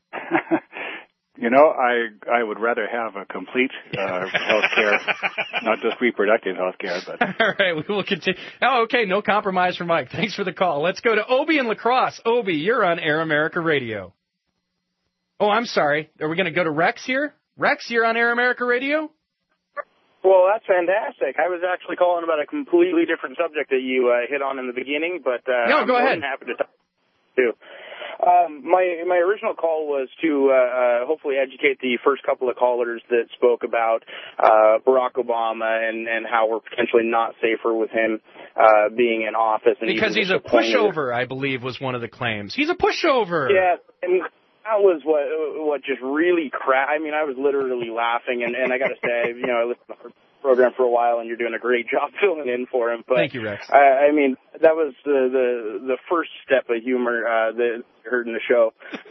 Speaker 8: I would rather have a complete health care, not just reproductive health care. But
Speaker 2: all right, we will continue. Oh, okay, no compromise for Mike. Thanks for the call. Let's go to Obi in La Crosse. Obi, you're on Air America Radio. Oh, I'm sorry. Are we going to go to Rex here? Rex, you're on Air America Radio?
Speaker 9: Well, that's fantastic. I was actually calling about a completely different subject that you hit on in the beginning, but
Speaker 2: no, go ahead.
Speaker 9: I'm happy to talk too. My original call was to hopefully educate the first couple of callers that spoke about Barack Obama and how we're potentially not safer with him being in office. And
Speaker 2: because he's a pushover, I believe, was one of the claims. He's a pushover.
Speaker 9: Yeah, and that was what just really I mean, I was literally laughing, and I got to say, I listened to the program for a while, and you're doing a great job filling in for him. But
Speaker 2: thank you, Rex.
Speaker 9: I mean, that was the first step of humor that I heard in the show.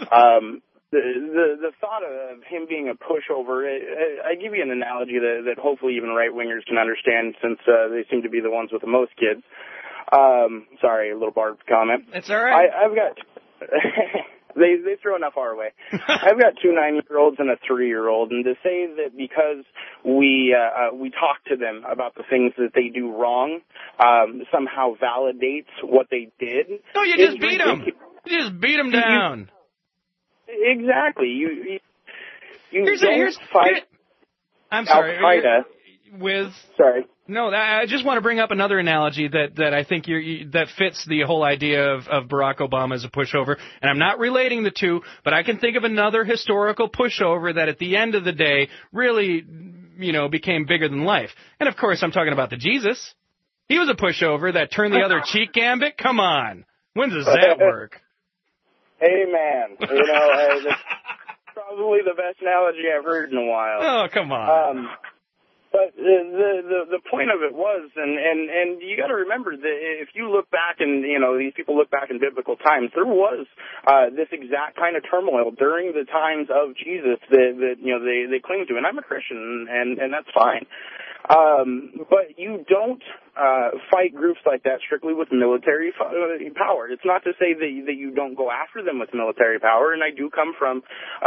Speaker 9: The thought of him being a pushover, I give you an analogy that hopefully even right-wingers can understand, since they seem to be the ones with the most kids. Sorry, a little barbed comment.
Speaker 2: It's all right.
Speaker 9: I've got... They throw enough our way. I've got 2 9-year-olds and a 3-year-old, and to say that because we talk to them about the things that they do wrong somehow validates what they did.
Speaker 2: No, you just beat them. You just beat them down.
Speaker 9: Exactly. You don't fight.
Speaker 2: I'm sorry.
Speaker 9: Al-Qaeda
Speaker 2: with.
Speaker 9: Sorry.
Speaker 2: No, I just want to bring up another analogy that I think that fits the whole idea of Barack Obama as a pushover. And I'm not relating the two, but I can think of another historical pushover that at the end of the day really, became bigger than life. And of course, I'm talking about the Jesus. He was a pushover that turned the other cheek, Gambit. Come on. When does that work?
Speaker 9: Amen. That's probably the best analogy I've heard in a while.
Speaker 2: Oh, come on.
Speaker 9: But the point of it was, and you got to remember that if you look back and these people look back in biblical times, there was this exact kind of turmoil during the times of Jesus that they cling to. And I'm a Christian, and that's fine. But you don't fight groups like that strictly with military power. It's not to say that you don't go after them with military power, and I do come from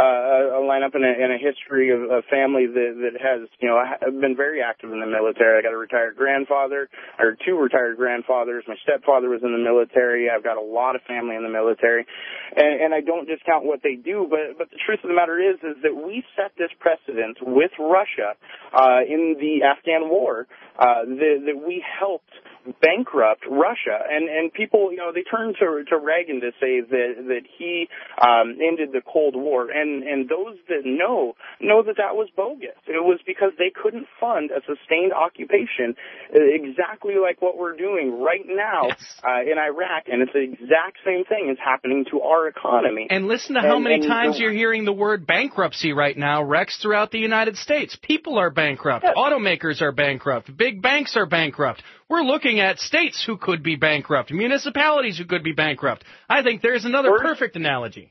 Speaker 9: a lineup and a history of a family that has, been very active in the military. I got a retired grandfather, or 2 retired grandfathers. My stepfather was in the military. I've got a lot of family in the military, and I don't discount what they do, but the truth of the matter is that we set this precedent with Russia in the Afghan war, that we helped bankrupt Russia, and people, they turn to Reagan to say that he ended the Cold War, and those that know that was bogus. It was because they couldn't fund a sustained occupation exactly like what we're doing right now in Iraq, and it's the exact same thing is happening to our economy.
Speaker 2: And listen to how many times you're hearing the word bankruptcy right now, Rex, throughout the United States. People are bankrupt. Yes. Automakers are bankrupt. Big banks are bankrupt. We're looking at states who could be bankrupt, municipalities who could be bankrupt. I think there's another perfect analogy.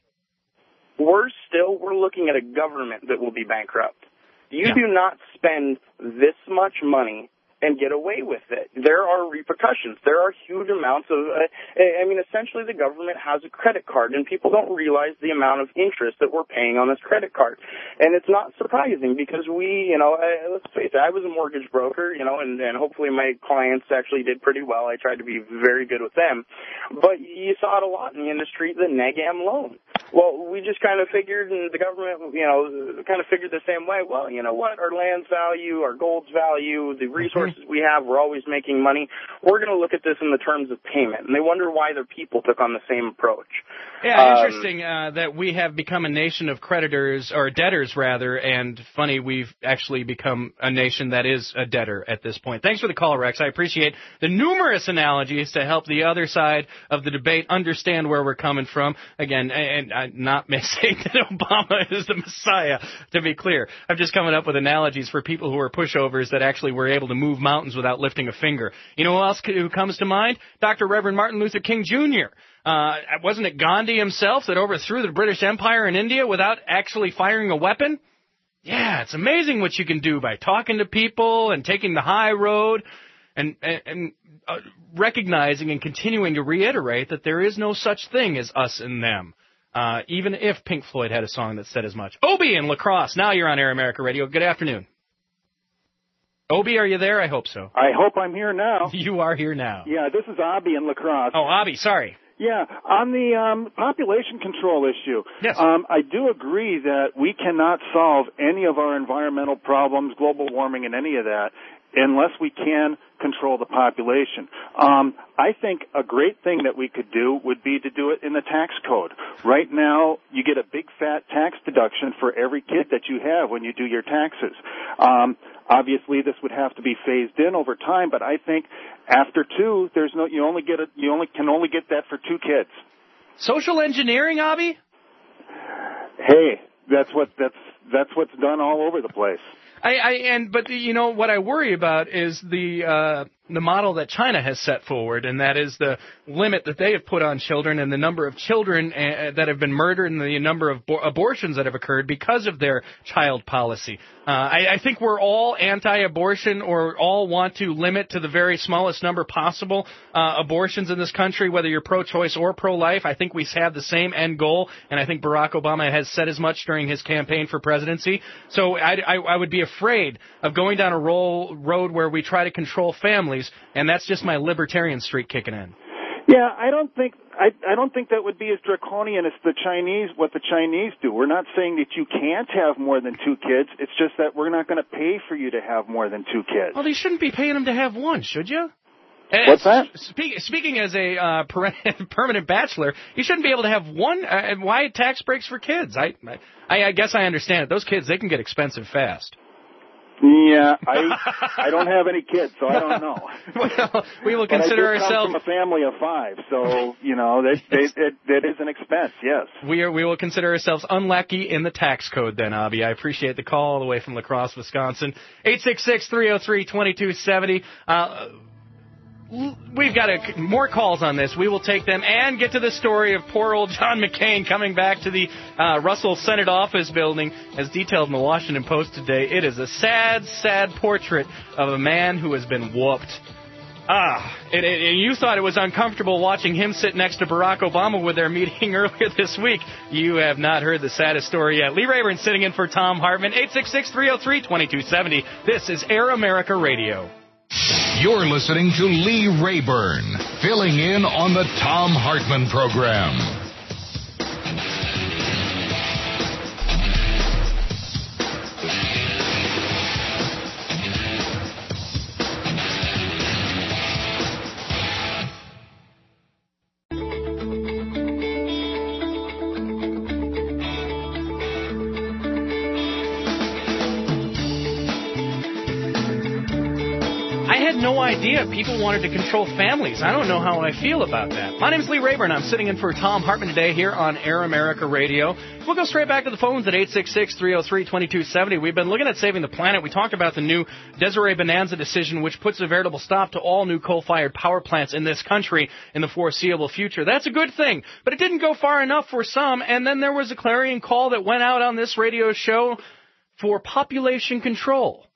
Speaker 9: We're looking at a government that will be bankrupt. You do not spend this much money and get away with it. There are repercussions. There are huge amounts of, essentially the government has a credit card, and people don't realize the amount of interest that we're paying on this credit card. And it's not surprising because let's face it, I was a mortgage broker, and hopefully my clients actually did pretty well. I tried to be very good with them. But you saw it a lot in the industry, the NEGAM loan. Well, we just kind of figured, and the government, kind of figured the same way. Well, you know what? Our land's value, our gold's value, the resources we have, we're always making money. We're going to look at this in the terms of payment. And they wonder why their people took on the same approach.
Speaker 2: Yeah, interesting that we have become a nation of creditors, or debtors, rather, and funny, we've actually become a nation that is a debtor at this point. Thanks for the call, Rex. I appreciate the numerous analogies to help the other side of the debate understand where we're coming from. Again, and I'm not saying that Obama is the Messiah, to be clear. I'm just coming up with analogies for people who are pushovers that actually were able to move mountains without lifting a finger. You know who comes to mind? Dr. Reverend Martin Luther King Jr., wasn't it Gandhi himself that overthrew the British Empire in India without actually firing a weapon? Yeah, it's amazing what you can do by talking to people and taking the high road and recognizing and continuing to reiterate that there is no such thing as us and them, even if Pink Floyd had a song that said as much. Obi in La Crosse, now you're on Air America Radio. Good afternoon. Obi, are you there? I hope so.
Speaker 10: I hope I'm here now.
Speaker 2: You are here now.
Speaker 10: Yeah, this is Obi in La Crosse.
Speaker 2: Oh, Obi, sorry.
Speaker 10: Yeah, on the population control issue,
Speaker 2: yes.
Speaker 10: I do agree that we cannot solve any of our environmental problems, global warming, and any of that unless we can control the population. I think a great thing that we could do would be to do it in the tax code. Right now, you get a big fat tax deduction for every kid that you have when you do your taxes. Obviously, this would have to be phased in over time, but I think after 2, you only get that for 2 kids.
Speaker 2: Social engineering, Avi?
Speaker 10: Hey, that's what's done all over the place.
Speaker 2: But you know what I worry about is the model that China has set forward, and that is the limit that they have put on children and the number of children that have been murdered and the number of abortions that have occurred because of their child policy. I think we're all anti-abortion or all want to limit to the very smallest number possible abortions in this country, whether you're pro-choice or pro-life. I think we have the same end goal, and I think Barack Obama has said as much during his campaign for presidency. So I would be afraid of going down a road where we try to control families, and that's just my libertarian streak kicking in.
Speaker 10: Yeah, I don't think that would be as draconian as what the Chinese do. We're not saying that you can't have more than 2 kids. It's just that we're not going to pay for you to have more than 2 kids.
Speaker 2: Well, they shouldn't be paying them to have one, should you?
Speaker 10: What's that?
Speaker 2: Speaking as a permanent bachelor, you shouldn't be able to have one. Why tax breaks for kids? I guess I understand it. Those kids, they can get expensive fast.
Speaker 10: Yeah, I don't have any kids, so I don't know.
Speaker 2: Well, we will consider ourselves
Speaker 10: from a family of 5, so that is an expense. Yes,
Speaker 2: we will consider ourselves unlucky in the tax code. Then, Avi, I appreciate the call all the way from La Crosse, Wisconsin. 866-303-2270. We've got more calls on this. We will take them and get to the story of poor old John McCain coming back to the Russell Senate office building, as detailed in the Washington Post today. It is a sad, sad portrait of a man who has been whooped. And you thought it was uncomfortable watching him sit next to Barack Obama with their meeting earlier this week. You have not heard the saddest story yet. Lee Rayburn sitting in for Tom Hartman, 866-303-2270. This is Air America Radio.
Speaker 4: You're listening to Lee Rayburn, filling in on the Tom Hartman program.
Speaker 2: No idea people wanted to control families. I don't know how I feel about that. My name is Lee Rayburn. I'm sitting in for Tom Hartman today here on Air America Radio. We'll go straight back to the phones at 866-303-2270. We've been looking at saving the planet. We talked about the new Desiree Bonanza decision, which puts a veritable stop to all new coal-fired power plants in this country in the foreseeable future. That's a good thing, but it didn't go far enough for some, and then there was a clarion call that went out on this radio show for population control.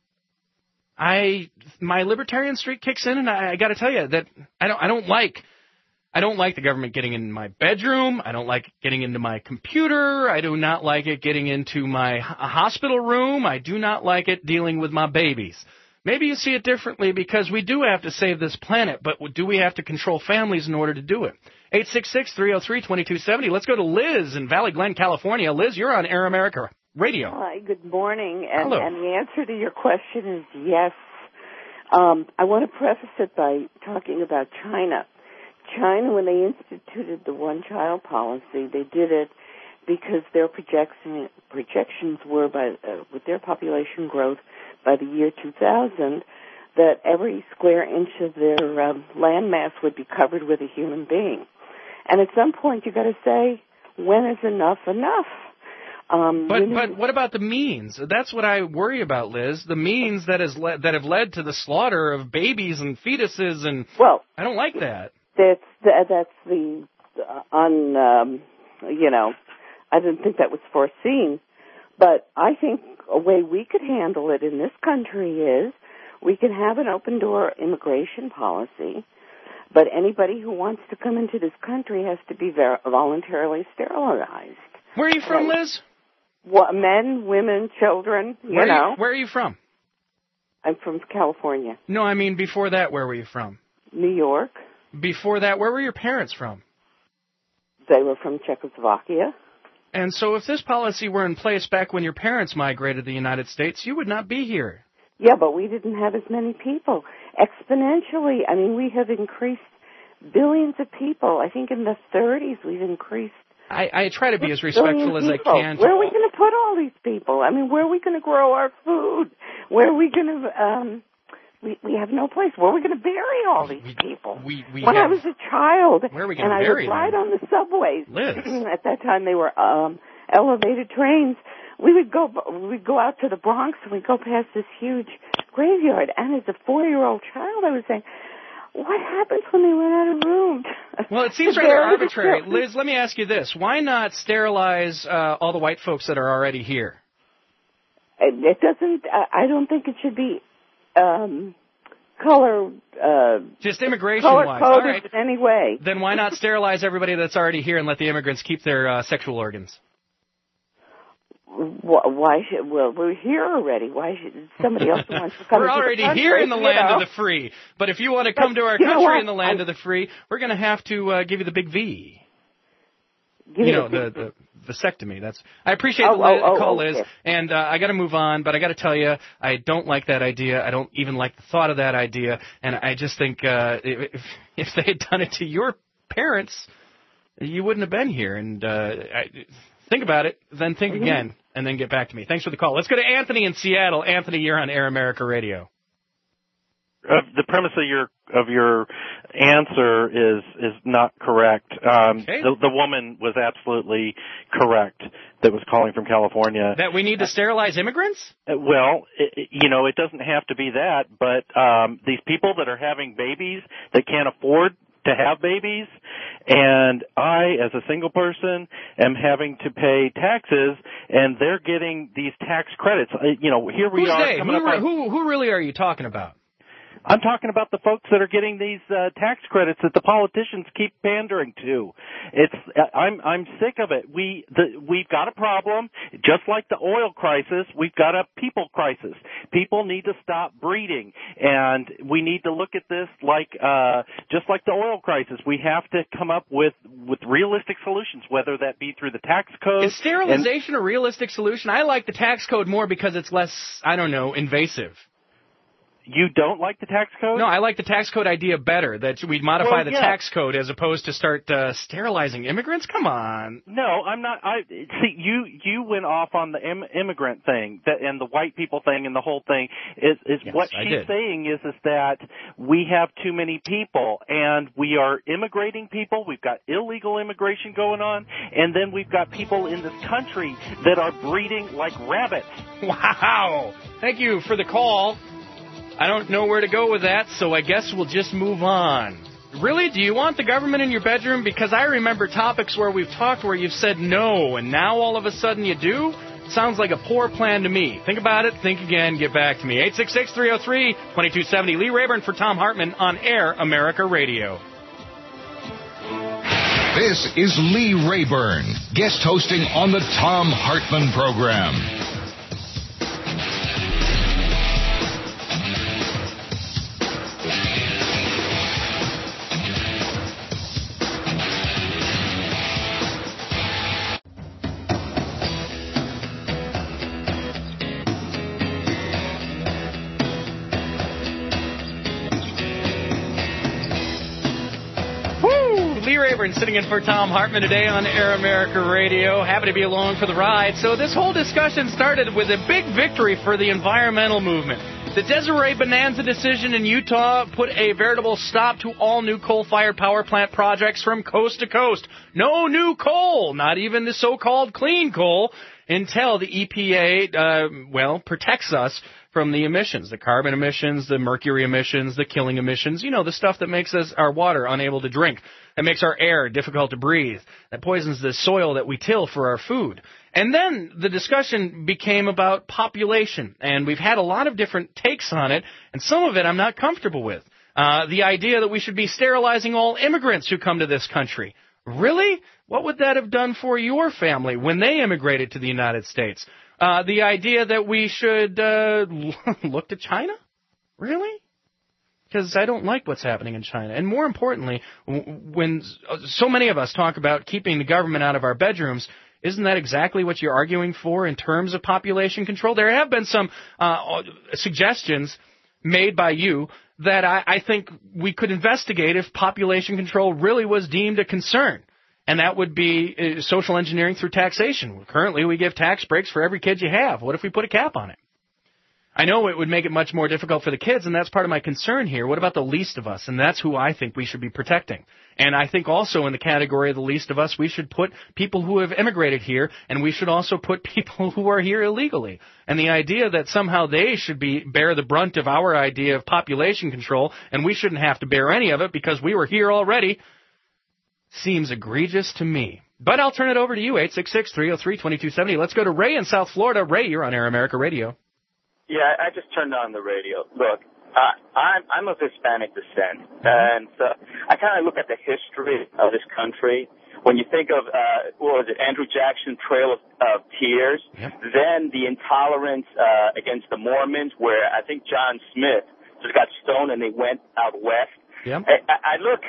Speaker 2: My libertarian streak kicks in, and I got to tell you that I don't like the government getting in my bedroom. I don't like getting into my computer. I do not like it getting into my hospital room. I do not like it dealing with my babies. Maybe you see it differently because we do have to save this planet, but do we have to control families in order to do it? 866-303-2270. Let's go to Liz in Valley Glen, California. Liz, you're on Air America Radio.
Speaker 11: Hi, good morning.
Speaker 2: Hello.
Speaker 11: And the answer to your question is yes. I want to preface it by talking about China. China, when they instituted the one-child policy, they did it because their projections were, with their population growth by the year 2000, that every square inch of their land mass would be covered with a human being. And at some point, you got to say, when is enough enough?
Speaker 2: But what about the means? That's what I worry about, Liz. The means that have led to the slaughter of babies and fetuses, and I don't like that.
Speaker 11: That's the I didn't think that was foreseen. But I think a way we could handle it in this country is we can have an open door immigration policy, but anybody who wants to come into this country has to be voluntarily sterilized.
Speaker 2: Where are you from, Liz?
Speaker 11: Men, women, children, you know.
Speaker 2: Where are you from?
Speaker 11: I'm from California.
Speaker 2: No, I mean before that, where were you from?
Speaker 11: New York.
Speaker 2: Before that, where were your parents from?
Speaker 11: They were from Czechoslovakia.
Speaker 2: And so if this policy were in place back when your parents migrated to the United States, you would not be here.
Speaker 11: Yeah, but we didn't have as many people. Exponentially, I mean, we have increased billions of people. I think in the 30s we've increased.
Speaker 2: I try to be as respectful as I can.
Speaker 11: Where are we going to put all these people? I mean, where are we going to grow our food? Where are we going to... We have no place. Where are we going to bury all these people? When I was a child,
Speaker 2: where are we going to
Speaker 11: bury
Speaker 2: them?
Speaker 11: And I would ride on the subways.
Speaker 2: Liz.
Speaker 11: At that time, they were elevated trains. We would go out to the Bronx and we'd go past this huge graveyard. And as a 4-year-old child, I was saying, what happens when they run out of room?
Speaker 2: Well, it seems rather arbitrary. Liz, let me ask you this. Why not sterilize all the white folks that are already here?
Speaker 11: It doesn't... I don't think it should be... color...
Speaker 2: just immigration-wise.
Speaker 11: Color-coded
Speaker 2: all right.
Speaker 11: in any way.
Speaker 2: Then why not sterilize everybody that's already here and let the immigrants keep their sexual organs?
Speaker 11: Why should... Well, we're here already. Why should somebody else wants to come
Speaker 2: We're
Speaker 11: to
Speaker 2: already
Speaker 11: the country,
Speaker 2: here in the land of the free. But if you want to come to our country in the land of the free, we're going to have to give you the big V. The vasectomy. I appreciate the call, Liz, and I got to move on. But I got to tell you, I don't like that idea. I don't even like the thought of that idea. And I just think if they had done it to your parents, you wouldn't have been here. And think about it, then think again, and then get back to me. Thanks for the call. Let's go to Anthony in Seattle. Anthony, you're on Air America Radio.
Speaker 12: The premise of your answer is not correct.
Speaker 2: Okay.
Speaker 12: The woman was absolutely correct that was calling from California.
Speaker 2: That we need to sterilize immigrants?
Speaker 12: Well, it doesn't have to be that, but these people that are having babies that can't afford to have babies, and I, as a single person, am having to pay taxes, and they're getting these tax credits. Here we
Speaker 2: Who's
Speaker 12: are.
Speaker 2: they? Who really are you talking about?
Speaker 12: I'm talking about the folks that are getting these tax credits that the politicians keep pandering to. I'm sick of it. We've got a problem, just like the oil crisis. We've got a people crisis. People need to stop breeding, and we need to look at this like just like the oil crisis. We have to come up with realistic solutions, whether that be through the tax code.
Speaker 2: Is sterilization a realistic solution? I like the tax code more because it's less, invasive.
Speaker 12: You don't like the tax code?
Speaker 2: No, I like the tax code idea better, that we'd modify the tax code as opposed to start sterilizing immigrants? Come on.
Speaker 12: No, I'm not. See, you went off on the immigrant thing and the white people thing and the whole thing. Is yes, what she's saying is that we have too many people, and we are immigrating people. We've got illegal immigration going on, and then we've got people in this country that are breeding like rabbits.
Speaker 2: Wow. Thank you for the call. I don't know where to go with that, so I guess we'll just move on. Really? Do you want the government in your bedroom? Because I remember topics where we've talked where you've said no, and now all of a sudden you do? Sounds like a poor plan to me. Think about it. Think again. Get back to me. 866-303-2270. Lee Rayburn for Thom Hartmann on Air America Radio.
Speaker 4: This is Lee Rayburn, guest hosting on the Thom Hartmann Program.
Speaker 2: Sitting in for Thom Hartmann today on Air America Radio. Happy to be along for the ride. So this whole discussion started with a big victory for the environmental movement. The Desiree Bonanza decision in Utah put a veritable stop to all new coal-fired power plant projects from coast to coast. No new coal, not even the so-called clean coal, until the EPA, protects us from the emissions, the carbon emissions, the mercury emissions, the killing emissions, the stuff that makes our water unable to drink, that makes our air difficult to breathe, that poisons the soil that we till for our food. And then the discussion became about population, and we've had a lot of different takes on it, and some of it I'm not comfortable with. The idea that we should be sterilizing all immigrants who come to this country. Really? What would that have done for your family when they immigrated to the United States? The idea that we should look to China? Really? Because I don't like what's happening in China. And more importantly, when so many of us talk about keeping the government out of our bedrooms, isn't that exactly what you're arguing for in terms of population control? There have been some suggestions made by you that I think we could investigate if population control really was deemed a concern. And that would be social engineering through taxation. Currently, we give tax breaks for every kid you have. What if we put a cap on it? I know it would make it much more difficult for the kids, and that's part of my concern here. What about the least of us? And that's who I think we should be protecting. And I think also in the category of the least of us, we should put people who have immigrated here, and we should also put people who are here illegally. And the idea that somehow they should bear the brunt of our idea of population control, and we shouldn't have to bear any of it because we were here already, seems egregious to me. But I'll turn it over to you, 866-303-2270. Let's go to Ray in South Florida. Ray, you're on Air America Radio.
Speaker 13: Yeah, I just turned on the radio. Look, I'm of Hispanic descent, and I kind of look at the history of this country. When you think of, Andrew Jackson, Trail of Tears, then the intolerance against the Mormons, where I think John Smith just got stoned and they went out west.
Speaker 2: Yep.
Speaker 13: I look...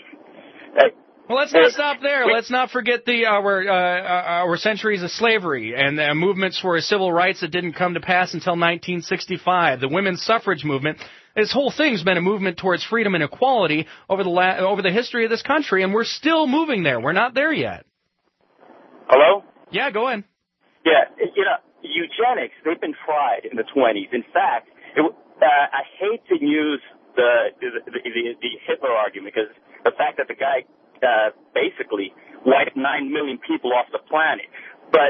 Speaker 2: Well, let's not stop there. Let's not forget our centuries of slavery and movements for civil rights that didn't come to pass until 1965. The women's suffrage movement. This whole thing's been a movement towards freedom and equality over the history of this country, and we're still moving there. We're not there yet.
Speaker 13: Hello?
Speaker 2: Yeah, go ahead.
Speaker 13: Yeah, eugenics, they've been tried in the 20s. In fact, I hate to use the Hitler argument because the fact that the guy basically wiped 9 million people off the planet. But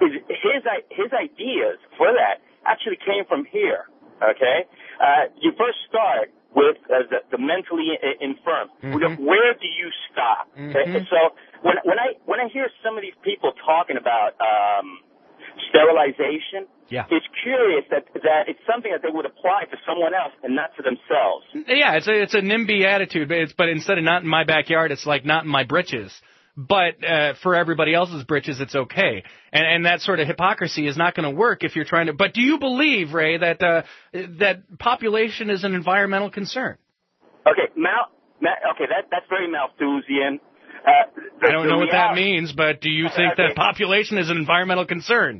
Speaker 13: his ideas for that actually came from here, okay? You first start with the mentally infirm. Mm-hmm. Where do you stop? Okay? Mm-hmm. So when I hear some of these people talking about sterilization, it's curious that it's something that they would apply to someone else and not to themselves.
Speaker 2: Yeah, it's a NIMBY attitude, but instead of not in my backyard, it's like not in my britches. But for everybody else's britches, it's okay. And that sort of hypocrisy is not going to work if you're trying to. But do you believe, Ray, that that population is an environmental concern?
Speaker 13: Okay, that's very Malthusian.
Speaker 2: I don't know what that means, but do you think that population is an environmental concern?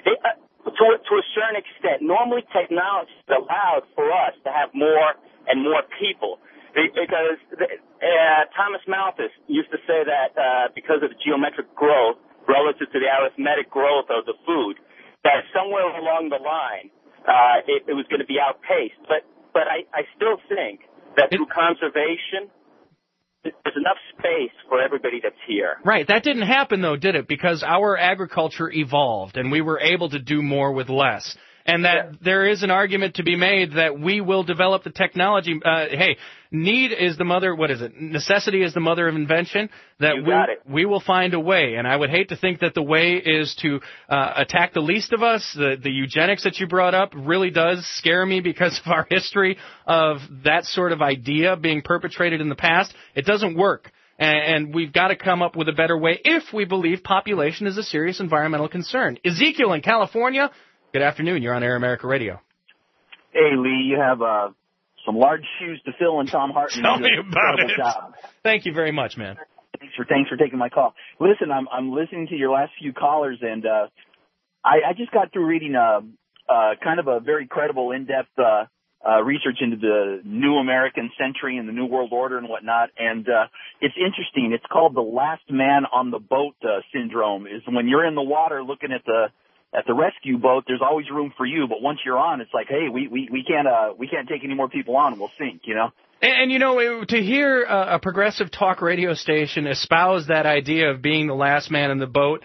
Speaker 13: To a certain extent. Normally, technology is allowed for us to have more and more people. Because Thomas Malthus used to say that because of the geometric growth relative to the arithmetic growth of the food, that somewhere along the line it was going to be outpaced. But I still think that through conservation, there's enough space for everybody that's here.
Speaker 2: Right. That didn't happen, though, did it? Because our agriculture evolved, and we were able to do more with less. And that there is an argument to be made that we will develop the technology. Hey, need is the mother, necessity is the mother of invention. That we will find a way. And I would hate to think that the way is to attack the least of us. The eugenics that you brought up really does scare me because of our history of that sort of idea being perpetrated in the past. It doesn't work. And we've got to come up with a better way if we believe population is a serious environmental concern. Ezekiel in California. Good afternoon. You're on Air America Radio.
Speaker 14: Hey, Lee, you have some large shoes to fill, and Tom Hartman
Speaker 2: Tell
Speaker 14: did
Speaker 2: me
Speaker 14: an
Speaker 2: about
Speaker 14: incredible
Speaker 2: it.
Speaker 14: job.
Speaker 2: Thank you very much, man.
Speaker 14: Thanks for taking my call. Listen, I'm listening to your last few callers, and I just got through reading kind of a very credible, in-depth research into the new American century and the New World Order and whatnot. And it's interesting. It's called the last man on the boat syndrome. Is when you're in the water looking at the rescue boat, there's always room for you, but once you're on, it's like, hey, we can't take any more people on, we'll sink, you know.
Speaker 2: And you know, to hear a progressive talk radio station espouse that idea of being the last man in the boat,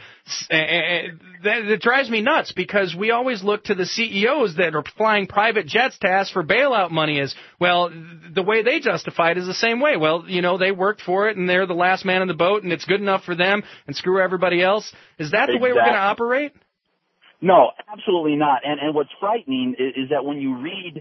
Speaker 2: that drives me nuts, because we always look to the CEOs that are flying private jets to ask for bailout money as, well, the way they justify it is the same way. Well, you know, they worked for it, and they're the last man in the boat, and it's good enough for them, and screw everybody else. Is that the way we're going to operate?
Speaker 14: No, absolutely not. And what's frightening is that when you read,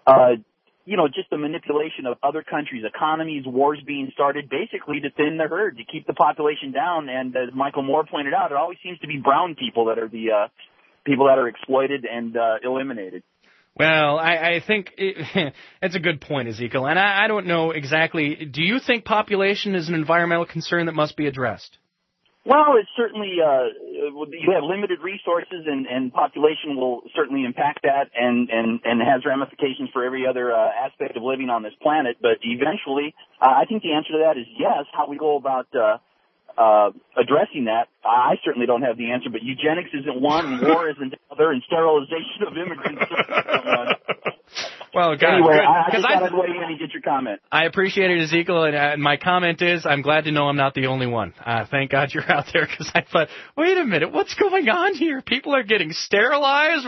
Speaker 14: just the manipulation of other countries' economies, wars being started, basically to thin the herd, to keep the population down. And as Michael Moore pointed out, it always seems to be brown people that are the people that are exploited and eliminated.
Speaker 2: Well, I think it's a good point, Ezekiel. And I don't know exactly, do you think population is an environmental concern that must be addressed?
Speaker 14: Well, it's certainly, you have limited resources, and population will certainly impact that and has ramifications for every other aspect of living on this planet. But eventually, I think the answer to that is yes. How we go about addressing that, I certainly don't have the answer, but eugenics isn't one, and war isn't another, and sterilization of immigrants isn't one.
Speaker 2: Well, God,
Speaker 14: anyway, I just thought I'd weigh in and get your comment.
Speaker 2: I appreciate it, Ezekiel, and my comment is I'm glad to know I'm not the only one. Thank God you're out there, because I thought, wait a minute, what's going on here? People are getting sterilized?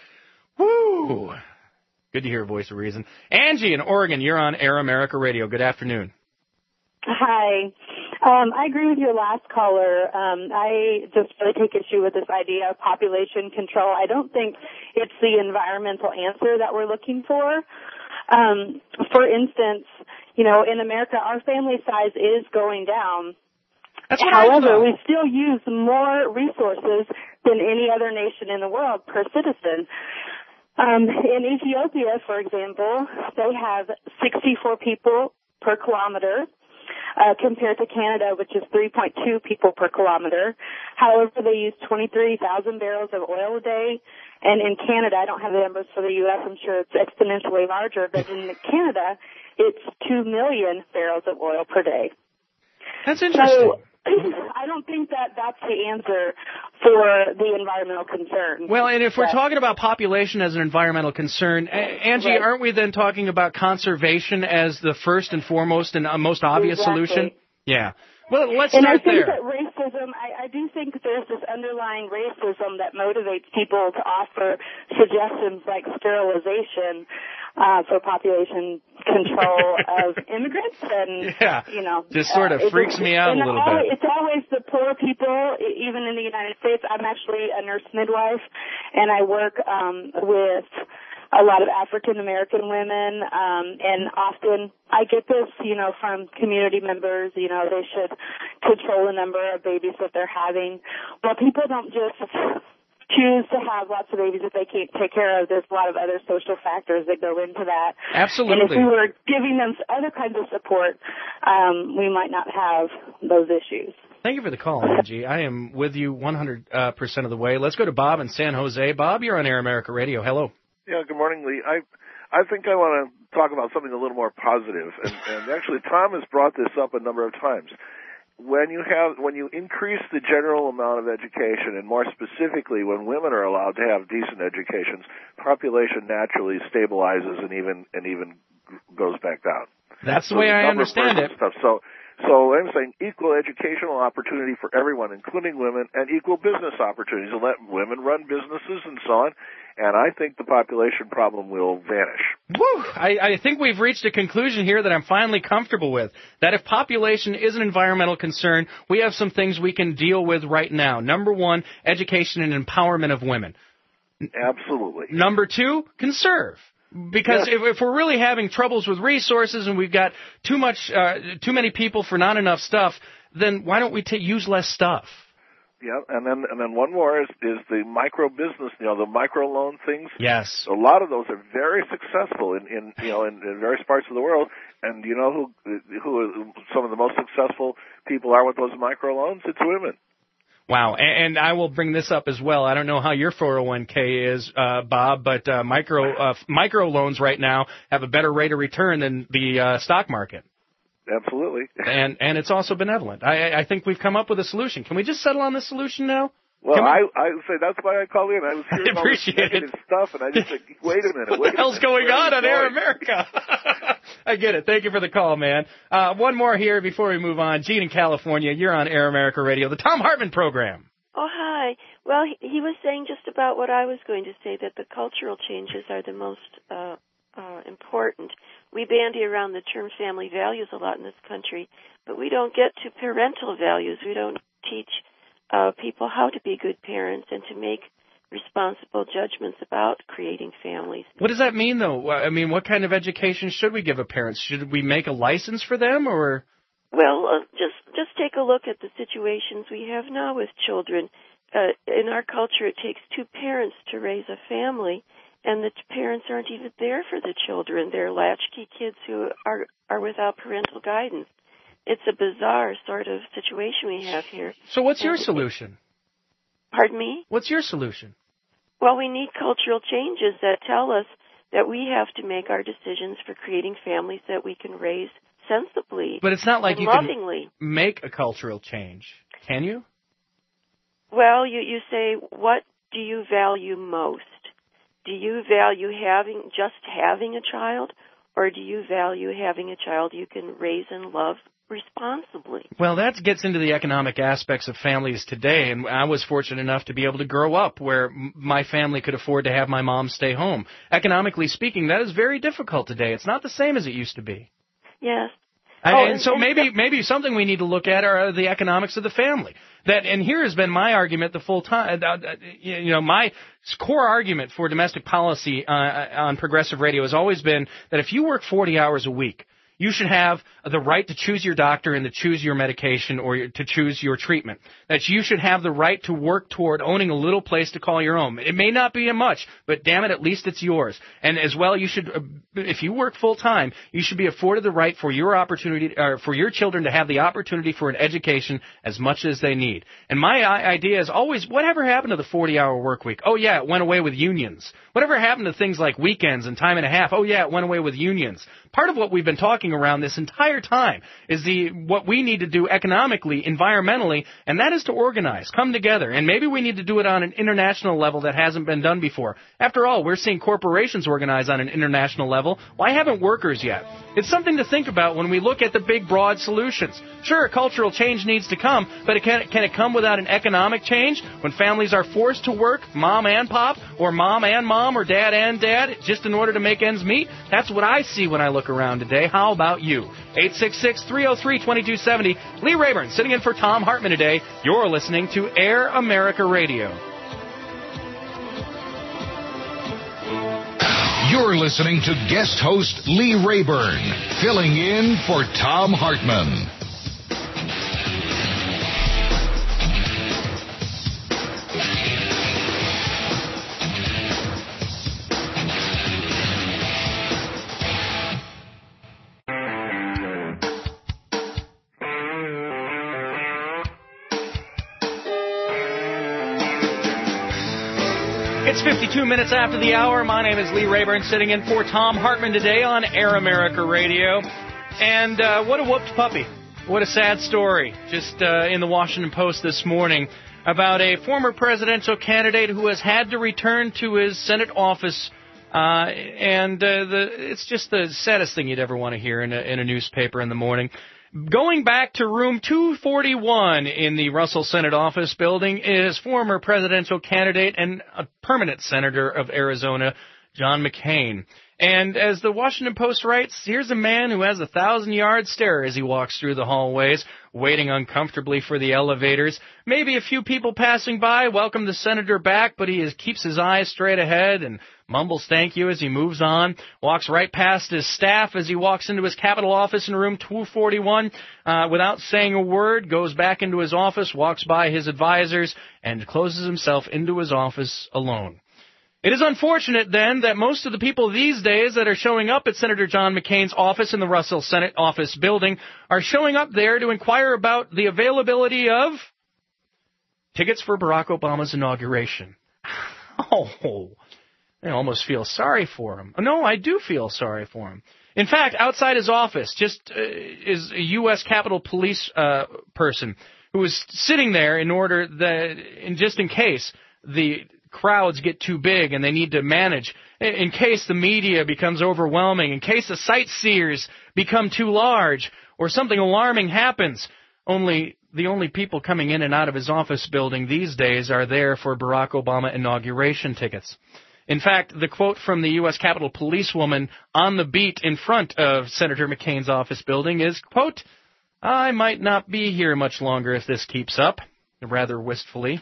Speaker 2: Woo! Good to hear a voice of reason. Angie in Oregon, you're on Air America Radio. Good afternoon.
Speaker 15: Hi. I agree with your last caller. I just really take issue with this idea of population control. I don't think it's the environmental answer that we're looking for. For instance, in America, our family size is going down. However, we still use more resources than any other nation in the world per citizen. In Ethiopia, for example, they have 64 people per kilometer. Compared to Canada, which is 3.2 people per kilometer. However, they use 23,000 barrels of oil a day. And in Canada, I don't have the numbers for the U.S., I'm sure it's exponentially larger, but in Canada, it's 2 million barrels of oil per day.
Speaker 2: That's interesting.
Speaker 15: So I don't think that that's the answer for the environmental concern.
Speaker 2: Well, and if we're talking about population as an environmental concern, Angie, aren't we then talking about conservation as the first and foremost and most obvious solution? Yeah. Well, let's start there.
Speaker 15: And I think that racism, I do think there's this underlying racism that motivates people to offer suggestions like sterilization for population control of immigrants, and
Speaker 2: just sort of freaks me out a little bit.
Speaker 15: It's always the poor people, even in the United States. I'm actually a nurse midwife, and I work with a lot of African American women, and often I get this, from community members, they should control the number of babies that they're having. Well, people don't just choose to have lots of babies if they can't take care of. There's a lot of other social factors that go into that.
Speaker 2: Absolutely.
Speaker 15: And if we were giving them other kinds of support, we might not have those issues.
Speaker 2: Thank you for the call, Angie. I am with you 100% of the way. Let's go to Bob in San Jose. Bob, you're on Air America Radio. Hello.
Speaker 16: Yeah, good morning, Lee. I think I want to talk about something a little more positive, and actually Tom has brought this up a number of times. When you increase the general amount of education, and more specifically when women are allowed to have decent educations, population naturally stabilizes and even goes back down.
Speaker 2: That's the way I understand it.
Speaker 16: So I'm saying equal educational opportunity for everyone, including women, and equal business opportunities, and let women run businesses and so on. And I think the population problem will vanish.
Speaker 2: Woo! I think we've reached a conclusion here that I'm finally comfortable with, that if population is an environmental concern, we have some things we can deal with right now. Number one, education and empowerment of women.
Speaker 16: Absolutely.
Speaker 2: Number two, conserve. Because if we're really having troubles with resources and we've got too many people for not enough stuff, then why don't we use less stuff?
Speaker 16: Yeah, and then one more is the micro business, the micro loan things.
Speaker 2: Yes.
Speaker 16: A lot of those are very successful in various parts of the world. And you know who some of the most successful people are with those micro loans? It's women.
Speaker 2: Wow, and I will bring this up as well. I don't know how your 401k is, Bob, but micro loans right now have a better rate of return than the stock market.
Speaker 16: Absolutely.
Speaker 2: And it's also benevolent. I think we've come up with a solution. Can we just settle on this solution now?
Speaker 16: Well, I say that's why I called in. I was hearing all this negative stuff, and I just said, wait a minute.
Speaker 2: What the hell's going on Air America? I get it. Thank you for the call, man. One more here before we move on. Gene in California, you're on Air America Radio, the Tom Hartman program.
Speaker 17: Oh, hi. Well, he was saying just about what I was going to say, that the cultural changes are the most important. We bandy around the term family values a lot in this country, but we don't get to parental values. We don't teach people how to be good parents and to make responsible judgments about creating families.
Speaker 2: What does that mean, though? I mean, what kind of education should we give a parent? Should we make a license for them, or?
Speaker 17: Well, just take a look at the situations we have now with children. In our culture, it takes two parents to raise a family, and the parents aren't even there for the children. They're latchkey kids who are without parental guidance. It's a bizarre sort of situation we have here.
Speaker 2: So what's your solution?
Speaker 17: Pardon me?
Speaker 2: What's your solution?
Speaker 17: Well, we need cultural changes that tell us that we have to make our decisions for creating families that we can raise sensibly.
Speaker 2: But it's not like you
Speaker 17: lovingly.
Speaker 2: Can make a cultural change, can you?
Speaker 17: Well, you say, what do you value most? Do you value having a child, or do you value having a child you can raise and love responsibly?
Speaker 2: Well, that gets into the economic aspects of families today, and I was fortunate enough to be able to grow up where my family could afford to have my mom stay home. Economically speaking, that is very difficult today. It's not the same as it used to be.
Speaker 17: Yes.
Speaker 2: So maybe something we need to look at are the economics of the family. And here has been my argument the full time. My core argument for domestic policy on Progressive Radio has always been that if you work 40 hours a week, you should have the right to choose your doctor and to choose your medication or to choose your treatment. That you should have the right to work toward owning a little place to call your own. It may not be much, but damn it, at least it's yours. And as well, you should, if you work full time, you should be afforded the right for your opportunity, or for your children to have the opportunity for an education as much as they need. And my idea is always, whatever happened to the 40-hour work week? Oh yeah, it went away with unions. Whatever happened to things like weekends and time and a half? Oh yeah, it went away with unions. Part of what we've been talking looking around this entire time is what we need to do economically, environmentally, and that is to organize, come together. And maybe we need to do it on an international level that hasn't been done before. After all, we're seeing corporations organize on an international level. Why haven't workers yet? It's something to think about when we look at the big, broad solutions. Sure, cultural change needs to come, but can it come without an economic change? When families are forced to work, mom and pop, or mom and mom, or dad and dad, just in order to make ends meet? That's what I see when I look around today. How about you? 866-303-2270. Lee Rayburn sitting in for Tom Hartman today. You're listening to Air America Radio.
Speaker 4: You're listening to guest host Lee Rayburn, filling in for Tom Hartman.
Speaker 2: It's 52 minutes after the hour. My name is Lee Rayburn, sitting in for Tom Hartman today on Air America Radio. And what a whooped puppy. What a sad story. Just in the Washington Post this morning about a former presidential candidate who has had to return to his Senate office. It's just the saddest thing you'd ever want to hear in a newspaper in the morning. Going back to room 241 in the Russell Senate office building is former presidential candidate and a permanent senator of Arizona, John McCain. And as the Washington Post writes, here's a man who has a 1,000-yard stare as he walks through the hallways, waiting uncomfortably for the elevators. Maybe a few people passing by welcome the senator back, but he keeps his eyes straight ahead and mumbles thank you as he moves on, walks right past his staff as he walks into his Capitol office in room 241 without saying a word, goes back into his office, walks by his advisors, and closes himself into his office alone. It is unfortunate, then, that most of the people these days that are showing up at Senator John McCain's office in the Russell Senate office building are showing up there to inquire about the availability of tickets for Barack Obama's inauguration. Oh, I almost feel sorry for him. No, I do feel sorry for him. In fact, outside his office just is a U.S. Capitol Police person who was sitting there just in case the crowds get too big and they need to manage, in case the media becomes overwhelming, in case the sightseers become too large or something alarming happens. The only people coming in and out of his office building these days are there for Barack Obama inauguration tickets. In fact, the quote from the U.S. Capitol Policewoman on the beat in front of Senator McCain's office building is, quote, "I might not be here much longer if this keeps up," rather wistfully.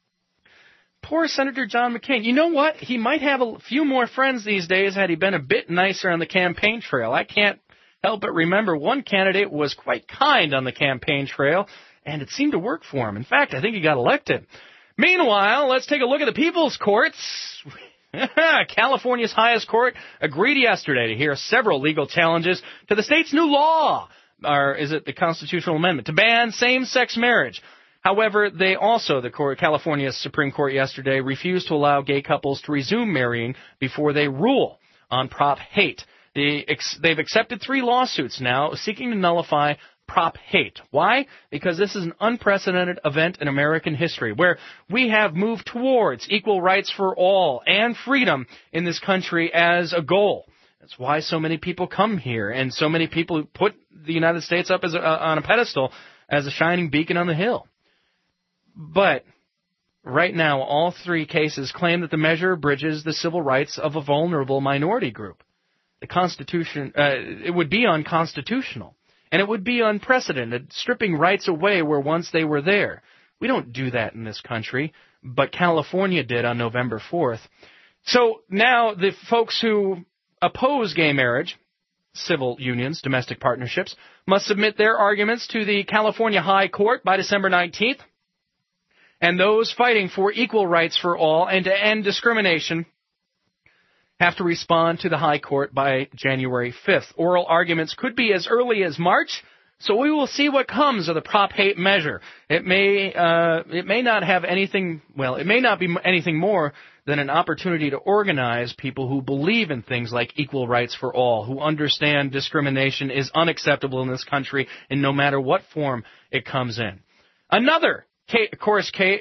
Speaker 2: Poor Senator John McCain. You know what? He might have a few more friends these days had he been a bit nicer on the campaign trail. I can't help but remember one candidate was quite kind on the campaign trail, and it seemed to work for him. In fact, I think he got elected. Meanwhile, let's take a look at the people's courts. California's highest court agreed yesterday to hear several legal challenges to the state's new law, or is it the constitutional amendment, to ban same-sex marriage. However, the California's Supreme Court yesterday refused to allow gay couples to resume marrying before they rule on Prop Hate. They've accepted 3 lawsuits now seeking to nullify Prop Hate. Why? Because this is an unprecedented event in American history where we have moved towards equal rights for all and freedom in this country as a goal. That's why so many people come here and so many people put the United States up on a pedestal as a shining beacon on the hill. But right now, all 3 cases claim that the measure abridges the civil rights of a vulnerable minority group. The Constitution, it would be unconstitutional, and it would be unprecedented, stripping rights away where once they were there. We don't do that in this country, but California did on November 4th. So now the folks who oppose gay marriage, civil unions, domestic partnerships, must submit their arguments to the California High Court by December 19th. And those fighting for equal rights for all and to end discrimination have to respond to the High Court by January 5th. Oral arguments could be as early as March, so we will see what comes of the Prop Hate measure. It may not be anything more than an opportunity to organize people who believe in things like equal rights for all, who understand discrimination is unacceptable in this country in no matter what form it comes in. Another court case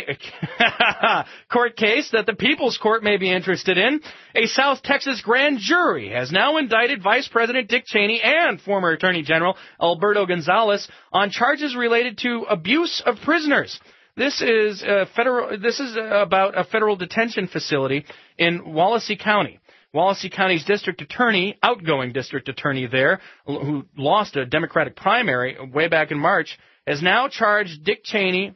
Speaker 2: that the People's Court may be interested in. A South Texas grand jury has now indicted Vice President Dick Cheney and former Attorney General Alberto Gonzales on charges related to abuse of prisoners. This is about a federal detention facility in Wallasey County. Wallasey County's district attorney, outgoing district attorney there, who lost a Democratic primary way back in March, has now charged Dick Cheney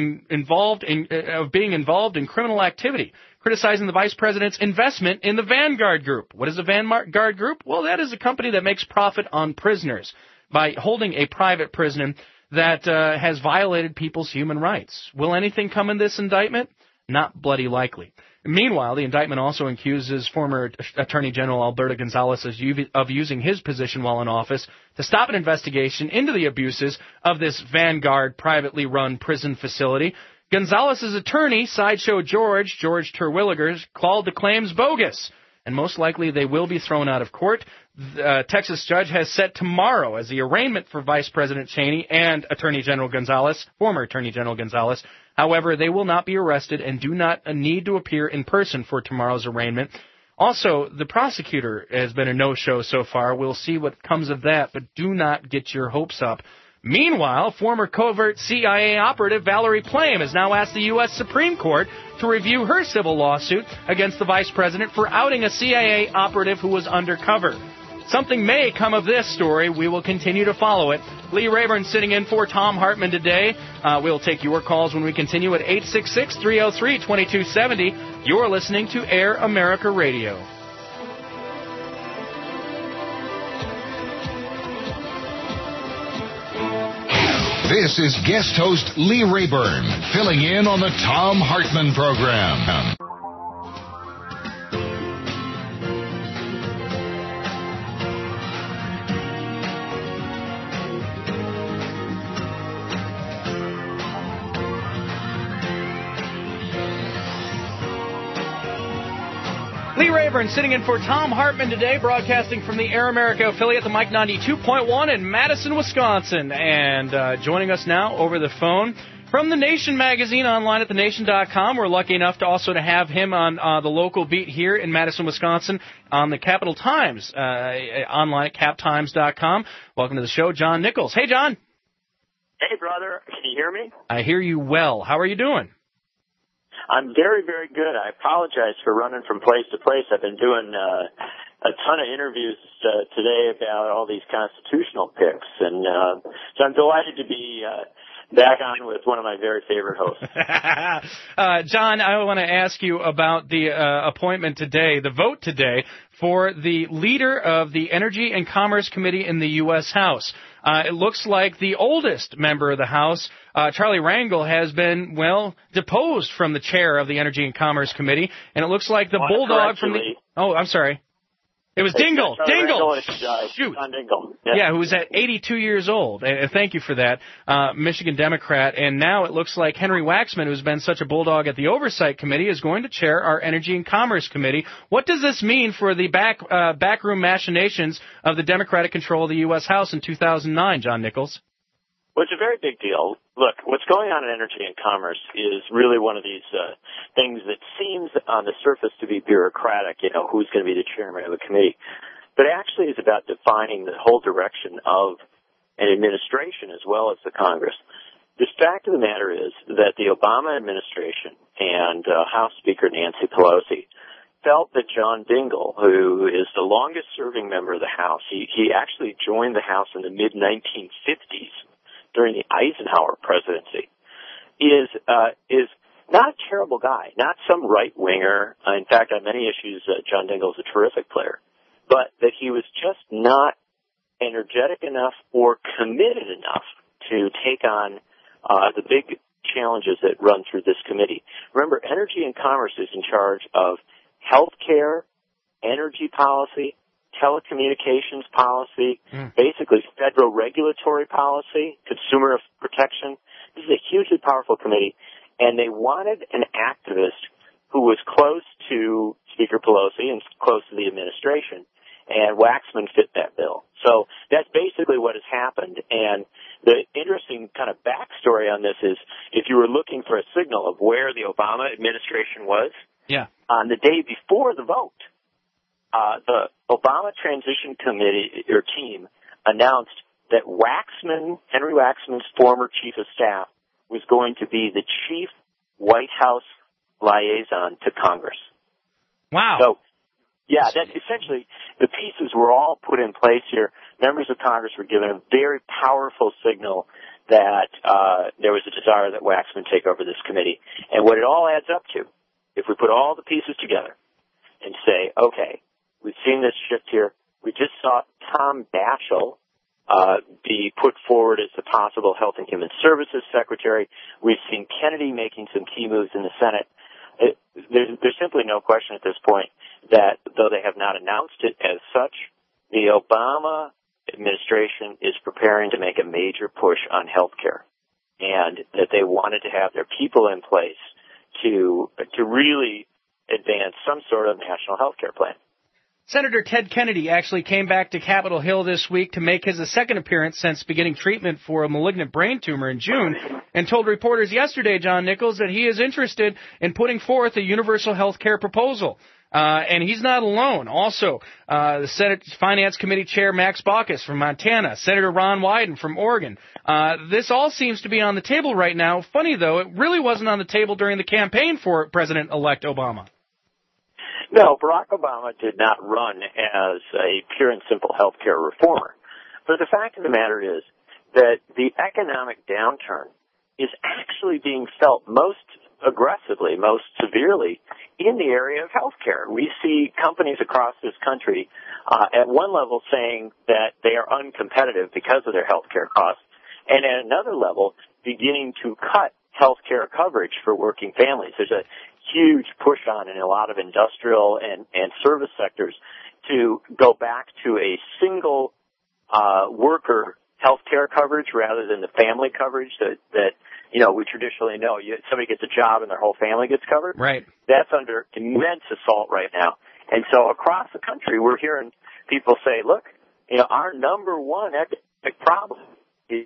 Speaker 2: of being involved in criminal activity, criticizing the vice president's investment in the Vanguard Group. What is the Vanguard Group? Well, that is a company that makes profit on prisoners by holding a private prison that has violated people's human rights. Will anything come in this indictment? Not bloody likely. Meanwhile, the indictment also accuses former Attorney General Alberto Gonzales of using his position while in office to stop an investigation into the abuses of this Vanguard privately run prison facility. Gonzales' attorney, Sideshow George Terwilliger, called the claims bogus, and most likely they will be thrown out of court. The Texas judge has set tomorrow as the arraignment for Vice President Cheney and Attorney General Gonzales, former Attorney General Gonzales. However, they will not be arrested and do not need to appear in person for tomorrow's arraignment. Also, the prosecutor has been a no-show so far. We'll see what comes of that, but do not get your hopes up. Meanwhile, former covert CIA operative Valerie Plame has now asked the U.S. Supreme Court to review her civil lawsuit against the vice president for outing a CIA operative who was undercover. Something may come of this story. We will continue to follow it. Lee Rayburn sitting in for Tom Hartman today. We'll take your calls when we continue at 866-303-2270. You're listening to Air America Radio.
Speaker 4: This is guest host Lee Rayburn, filling in on the Tom Hartman program.
Speaker 2: Lee Rayburn sitting in for Tom Hartman today, broadcasting from the Air America affiliate, the Mike 92.1 in Madison, Wisconsin. And joining us now over the phone from The Nation magazine, online at thenation.com. We're lucky enough to have him on the local beat here in Madison, Wisconsin, on the Capital Times, online at captimes.com. Welcome to the show, John Nichols. Hey, John.
Speaker 18: Hey, brother. Can you hear me?
Speaker 2: I hear you well. How are you doing?
Speaker 18: I'm very, very good. I apologize for running from place to place. I've been doing a ton of interviews today about all these constitutional picks, and so I'm delighted to be back on with one of my very favorite hosts.
Speaker 2: John, I want to ask you about the appointment today, the vote today, for the leader of the Energy and Commerce Committee in the U.S. House. It looks like the oldest member of the House, Charlie Rangel, has been, deposed from the chair of the Energy and Commerce Committee, and it looks like the bulldog from the... Oh, I'm sorry. It was Dingell. Shoot.
Speaker 18: John Dingell.
Speaker 2: Yeah, who was at 82 years old. Thank you for that. Michigan Democrat. And now it looks like Henry Waxman, who's been such a bulldog at the Oversight Committee, is going to chair our Energy and Commerce Committee. What does this mean for the backroom machinations of the Democratic control of the U.S. House in 2009, John Nichols?
Speaker 18: Well, it's a very big deal. Look, what's going on in Energy and Commerce is really one of these things that seems on the surface to be bureaucratic, who's going to be the chairman of the committee. But it actually is about defining the whole direction of an administration as well as the Congress. The fact of the matter is that the Obama administration and House Speaker Nancy Pelosi felt that John Dingell, who is the longest-serving member of the House, he actually joined the House in the mid-1950s, during the Eisenhower presidency, is not a terrible guy, not some right-winger. In fact, on many issues, John Dingell is a terrific player, but that he was just not energetic enough or committed enough to take on the big challenges that run through this committee. Remember, Energy and Commerce is in charge of health care, energy policy, telecommunications policy, basically federal regulatory policy, consumer protection. This is a hugely powerful committee, and they wanted an activist who was close to Speaker Pelosi and close to the administration, and Waxman fit that bill. So that's basically what has happened. And the interesting kind of backstory on this is, if you were looking for a signal of where the Obama administration was, on the day before the vote, the Obama Transition Committee or team announced that Henry Waxman's former chief of staff, was going to be the chief White House liaison to Congress.
Speaker 2: Wow.
Speaker 18: So, yeah, that's essentially, the pieces were all put in place here. Members of Congress were given a very powerful signal that there was a desire that Waxman take over this committee. And what it all adds up to, if we put all the pieces together and say, okay, we've seen this shift here. We just saw Tom Daschle be put forward as the possible Health and Human Services Secretary. We've seen Kennedy making some key moves in the Senate. There's simply no question at this point that, though they have not announced it as such, the Obama administration is preparing to make a major push on health care, and that they wanted to have their people in place to really advance some sort of national health care plan.
Speaker 2: Senator Ted Kennedy actually came back to Capitol Hill this week to make his second appearance since beginning treatment for a malignant brain tumor in June, and told reporters yesterday, John Nichols, that he is interested in putting forth a universal health care proposal. And he's not alone. Also, the Senate Finance Committee Chair Max Baucus from Montana, Senator Ron Wyden from Oregon. This all seems to be on the table right now. Funny, though, it really wasn't on the table during the campaign for President-elect Obama.
Speaker 18: No, Barack Obama did not run as a pure and simple health care reformer. But the fact of the matter is that the economic downturn is actually being felt most aggressively, most severely in the area of health care. We see companies across this country at one level saying that they are uncompetitive because of their health care costs, and at another level beginning to cut health care coverage for working families. There's a huge push on in a lot of industrial and service sectors to go back to a single worker health care coverage rather than the family coverage that we traditionally know. Somebody gets a job and their whole family gets covered.
Speaker 2: Right.
Speaker 18: That's under immense assault right now. And so across the country, we're hearing people say, look, our number one economic problem is...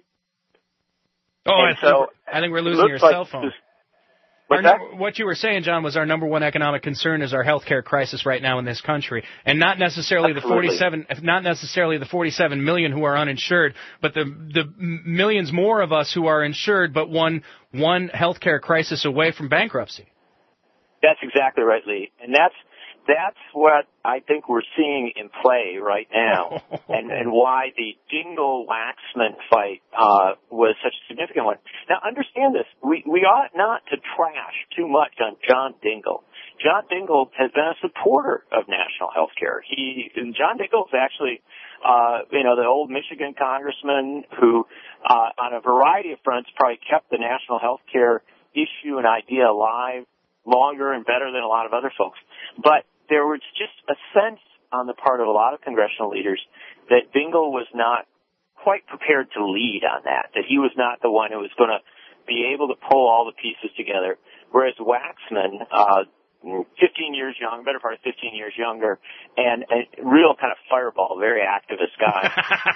Speaker 2: I think we're losing your cell phone. What you were saying, John, was our number one economic concern is our health care crisis right now in this country, and not necessarily the 47 million who are uninsured, but the millions more of us who are insured, but one health care crisis away from bankruptcy.
Speaker 18: That's exactly right, Lee, and that's what I think we're seeing in play right now, and why the Dingell-Waxman fight was such a significant one. Now, understand this. We ought not to trash too much on John Dingell. John Dingell has been a supporter of national health care. John Dingell is actually, the old Michigan congressman who, on a variety of fronts, probably kept the national health care issue and idea alive longer and better than a lot of other folks. But there was just a sense on the part of a lot of congressional leaders that Dingell was not quite prepared to lead on that he was not the one who was going to be able to pull all the pieces together, whereas Waxman, 15 years young, better part of 15 years younger, and a real kind of fireball, very activist guy,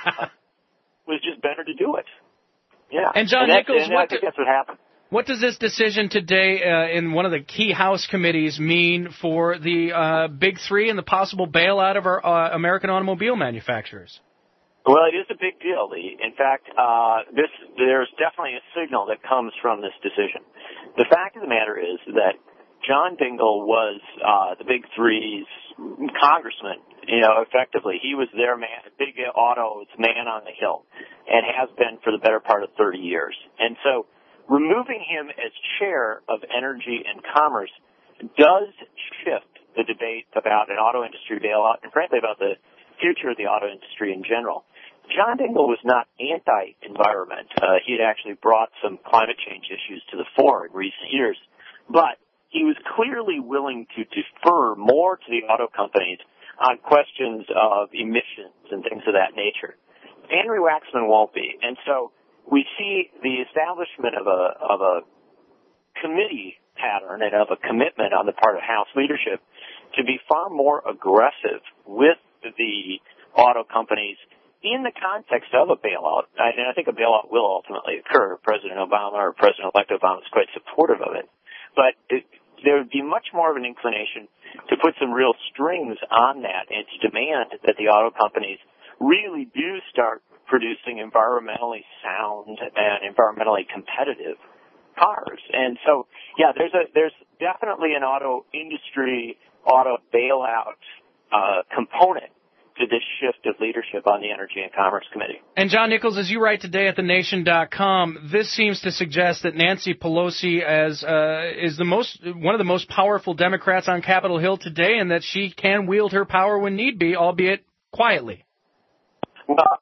Speaker 18: was just better to do it. Yeah.
Speaker 2: And John Nichols,
Speaker 18: I think that's what happened.
Speaker 2: What does this decision today in one of the key House committees mean for the Big Three and the possible bailout of our American automobile manufacturers?
Speaker 18: Well, it is a big deal, Lee. In fact, there's definitely a signal that comes from this decision. The fact of the matter is that John Dingell was the Big Three's congressman, effectively. He was their man, big auto's man on the Hill, and has been for the better part of 30 years. And so removing him as chair of Energy and Commerce does shift the debate about an auto industry bailout and, frankly, about the future of the auto industry in general. John Dingell was not anti-environment. He had actually brought some climate change issues to the fore in recent years. But he was clearly willing to defer more to the auto companies on questions of emissions and things of that nature. Henry Waxman won't be. And so we see the establishment of a committee pattern and of a commitment on the part of House leadership to be far more aggressive with the auto companies in the context of a bailout. And I think a bailout will ultimately occur. President Obama or President-elect Obama is quite supportive of it. But there would be much more of an inclination to put some real strings on that and to demand that the auto companies really do start producing environmentally sound and environmentally competitive cars. And so, yeah, there's definitely an auto industry, auto bailout component to this shift of leadership on the Energy and Commerce Committee.
Speaker 2: And John Nichols, as you write today at thenation.com, this seems to suggest that Nancy Pelosi is one of the most powerful Democrats on Capitol Hill today, and that she can wield her power when need be, albeit quietly.
Speaker 18: Well,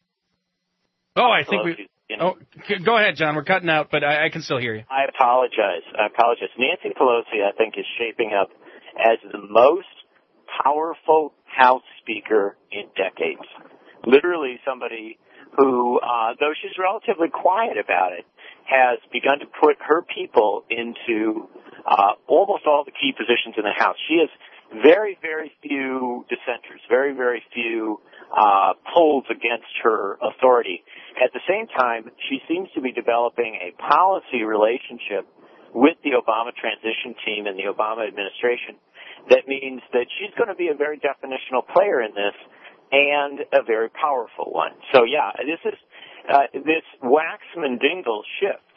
Speaker 2: I think we... Oh, go ahead, John. We're cutting out, but I can still hear you.
Speaker 18: I apologize. Nancy Pelosi, I think, is shaping up as the most powerful House Speaker in decades. Literally somebody who, though she's relatively quiet about it, has begun to put her people into almost all the key positions in the House. She has very, very few dissenters, very, very few polls against her authority. At the same time, she seems to be developing a policy relationship with the Obama transition team and the Obama administration that means that she's going to be a very definitional player in this and a very powerful one. So, yeah, this Waxman-Dingell shift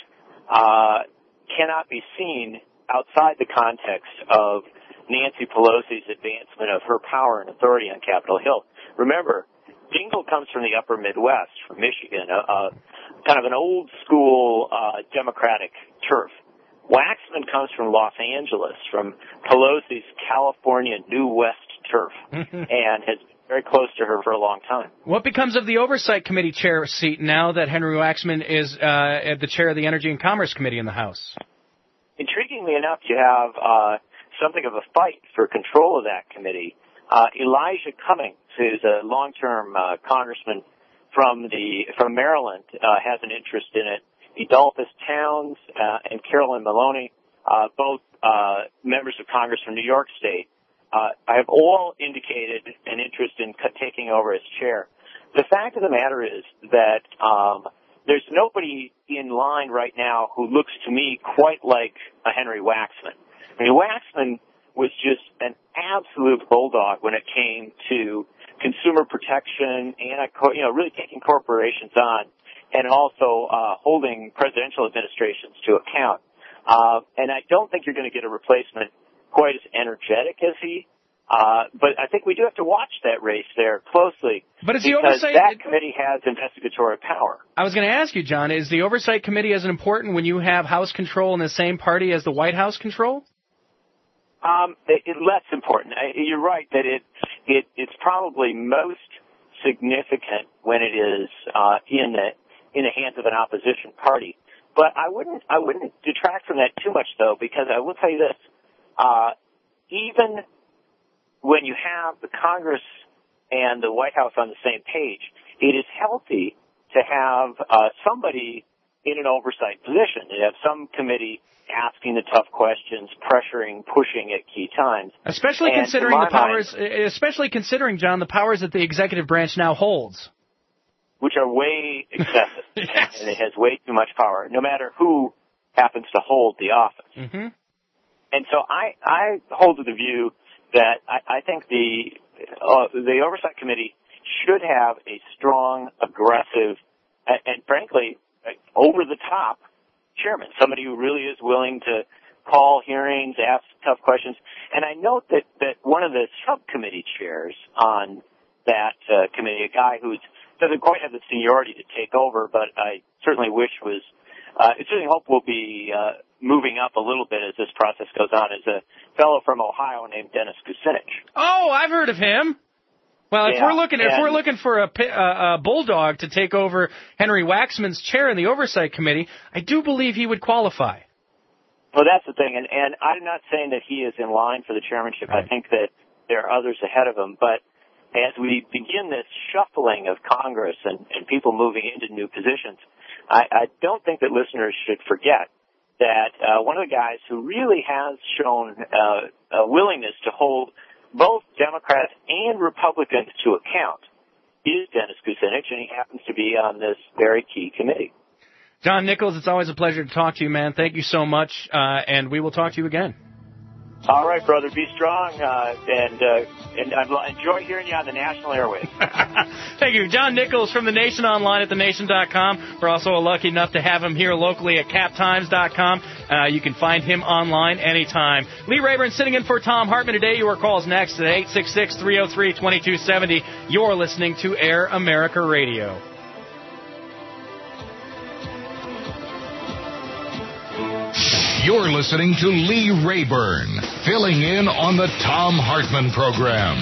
Speaker 18: cannot be seen outside the context of Nancy Pelosi's advancement of her power and authority on Capitol Hill. Remember, Dingell comes from the upper Midwest, from Michigan, kind of an old-school Democratic turf. Waxman comes from Los Angeles, from Pelosi's California New West turf, and has been very close to her for a long time.
Speaker 2: What becomes of the Oversight Committee chair seat now that Henry Waxman is at the chair of the Energy and Commerce Committee in the House?
Speaker 18: Intriguingly enough, you have something of a fight for control of that committee. Elijah Cummings, who's a long-term congressman from Maryland, has an interest in it. Adolphus Towns and Carolyn Maloney, both members of Congress from New York State, have all indicated an interest in taking over as chair. The fact of the matter is that there's nobody in line right now who looks to me quite like a Henry Waxman. I mean, Waxman was just an absolute bulldog when it came to consumer protection and really taking corporations on, and also holding presidential administrations to account. And I don't think you're going to get a replacement quite as energetic as he. But I think we do have to watch that race there closely.
Speaker 2: But is
Speaker 18: because that committee has investigatory power.
Speaker 2: I was going to ask you, John, is the Oversight Committee as important when you have House control in the same party as the White House control?
Speaker 18: Less important. You're right that it's probably most significant when it is in the hands of an opposition party. But I wouldn't detract from that too much, though, because I will tell you this: even when you have the Congress and the White House on the same page, it is healthy to have somebody in an oversight position. You have some committee asking the tough questions, pressuring, pushing at key times.
Speaker 2: Especially considering John, the powers that the executive branch now holds,
Speaker 18: which are way excessive. Yes. And it has way too much power, no matter who happens to hold the office.
Speaker 2: Mm-hmm.
Speaker 18: And so I hold to the view that I think the Oversight Committee should have a strong, aggressive, and frankly, over-the-top chairman, somebody who really is willing to call hearings, ask tough questions. And I note that one of the subcommittee chairs on that committee, a guy who doesn't quite have the seniority to take over, but I certainly hope will be moving up a little bit as this process goes on, is a fellow from Ohio named Dennis Kucinich.
Speaker 2: Oh, I've heard of him. Well, if we're looking for a bulldog to take over Henry Waxman's chair in the Oversight Committee, I do believe he would qualify.
Speaker 18: Well, that's the thing, and I'm not saying that he is in line for the chairmanship. I think that there are others ahead of him, but as we begin this shuffling of Congress and people moving into new positions, I don't think that listeners should forget that one of the guys who really has shown a willingness to hold both Democrats and Republicans to account is Dennis Kucinich, and he happens to be on this very key committee.
Speaker 2: John Nichols, it's always a pleasure to talk to you, man. Thank you so much, and we will talk to you again.
Speaker 18: All right, brother, be strong, and I enjoy hearing you on the national airwaves.
Speaker 2: Thank you. John Nichols from The Nation online at thenation.com. We're also lucky enough to have him here locally at captimes.com. You can find him online anytime. Lee Rayburn sitting in for Tom Hartman today. Your call's next at 866-303-2270. You're listening to Air America Radio.
Speaker 4: You're listening to Lee Rayburn, filling in on the Tom Hartman program.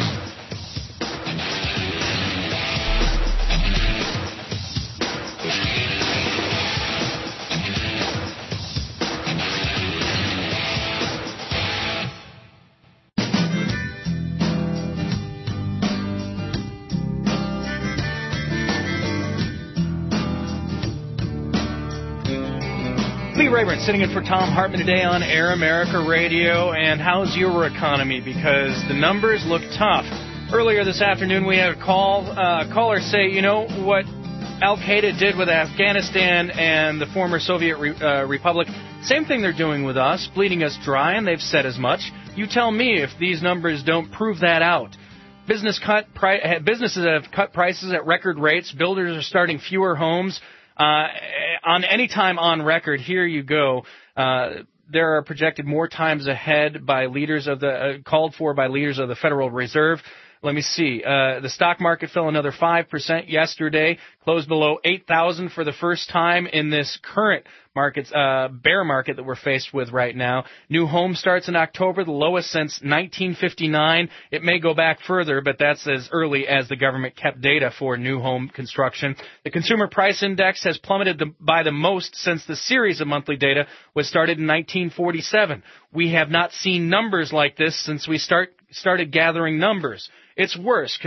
Speaker 2: Lee Rayburn sitting in for Tom Hartman today on Air America Radio. And how's your economy? Because the numbers look tough. Earlier this afternoon, we had a caller say, you know, what Al-Qaeda did with Afghanistan and the former Soviet Republic, same thing they're doing with us, bleeding us dry, and they've said as much. You tell me if these numbers don't prove that out. Businesses have cut prices at record rates. Builders are starting fewer homes. On any time on record, here you go. There are projected more times ahead by leaders of called for by leaders of the Federal Reserve. Let me see. The stock market fell another 5% yesterday, closed below 8,000 for the first time in this current market, bear market that we're faced with right now. New home starts in October, the lowest since 1959. It may go back further, but that's as early as the government kept data for new home construction. The Consumer Price Index has plummeted by the most since the series of monthly data was started in 1947. We have not seen numbers like this since we started gathering numbers. It's worse.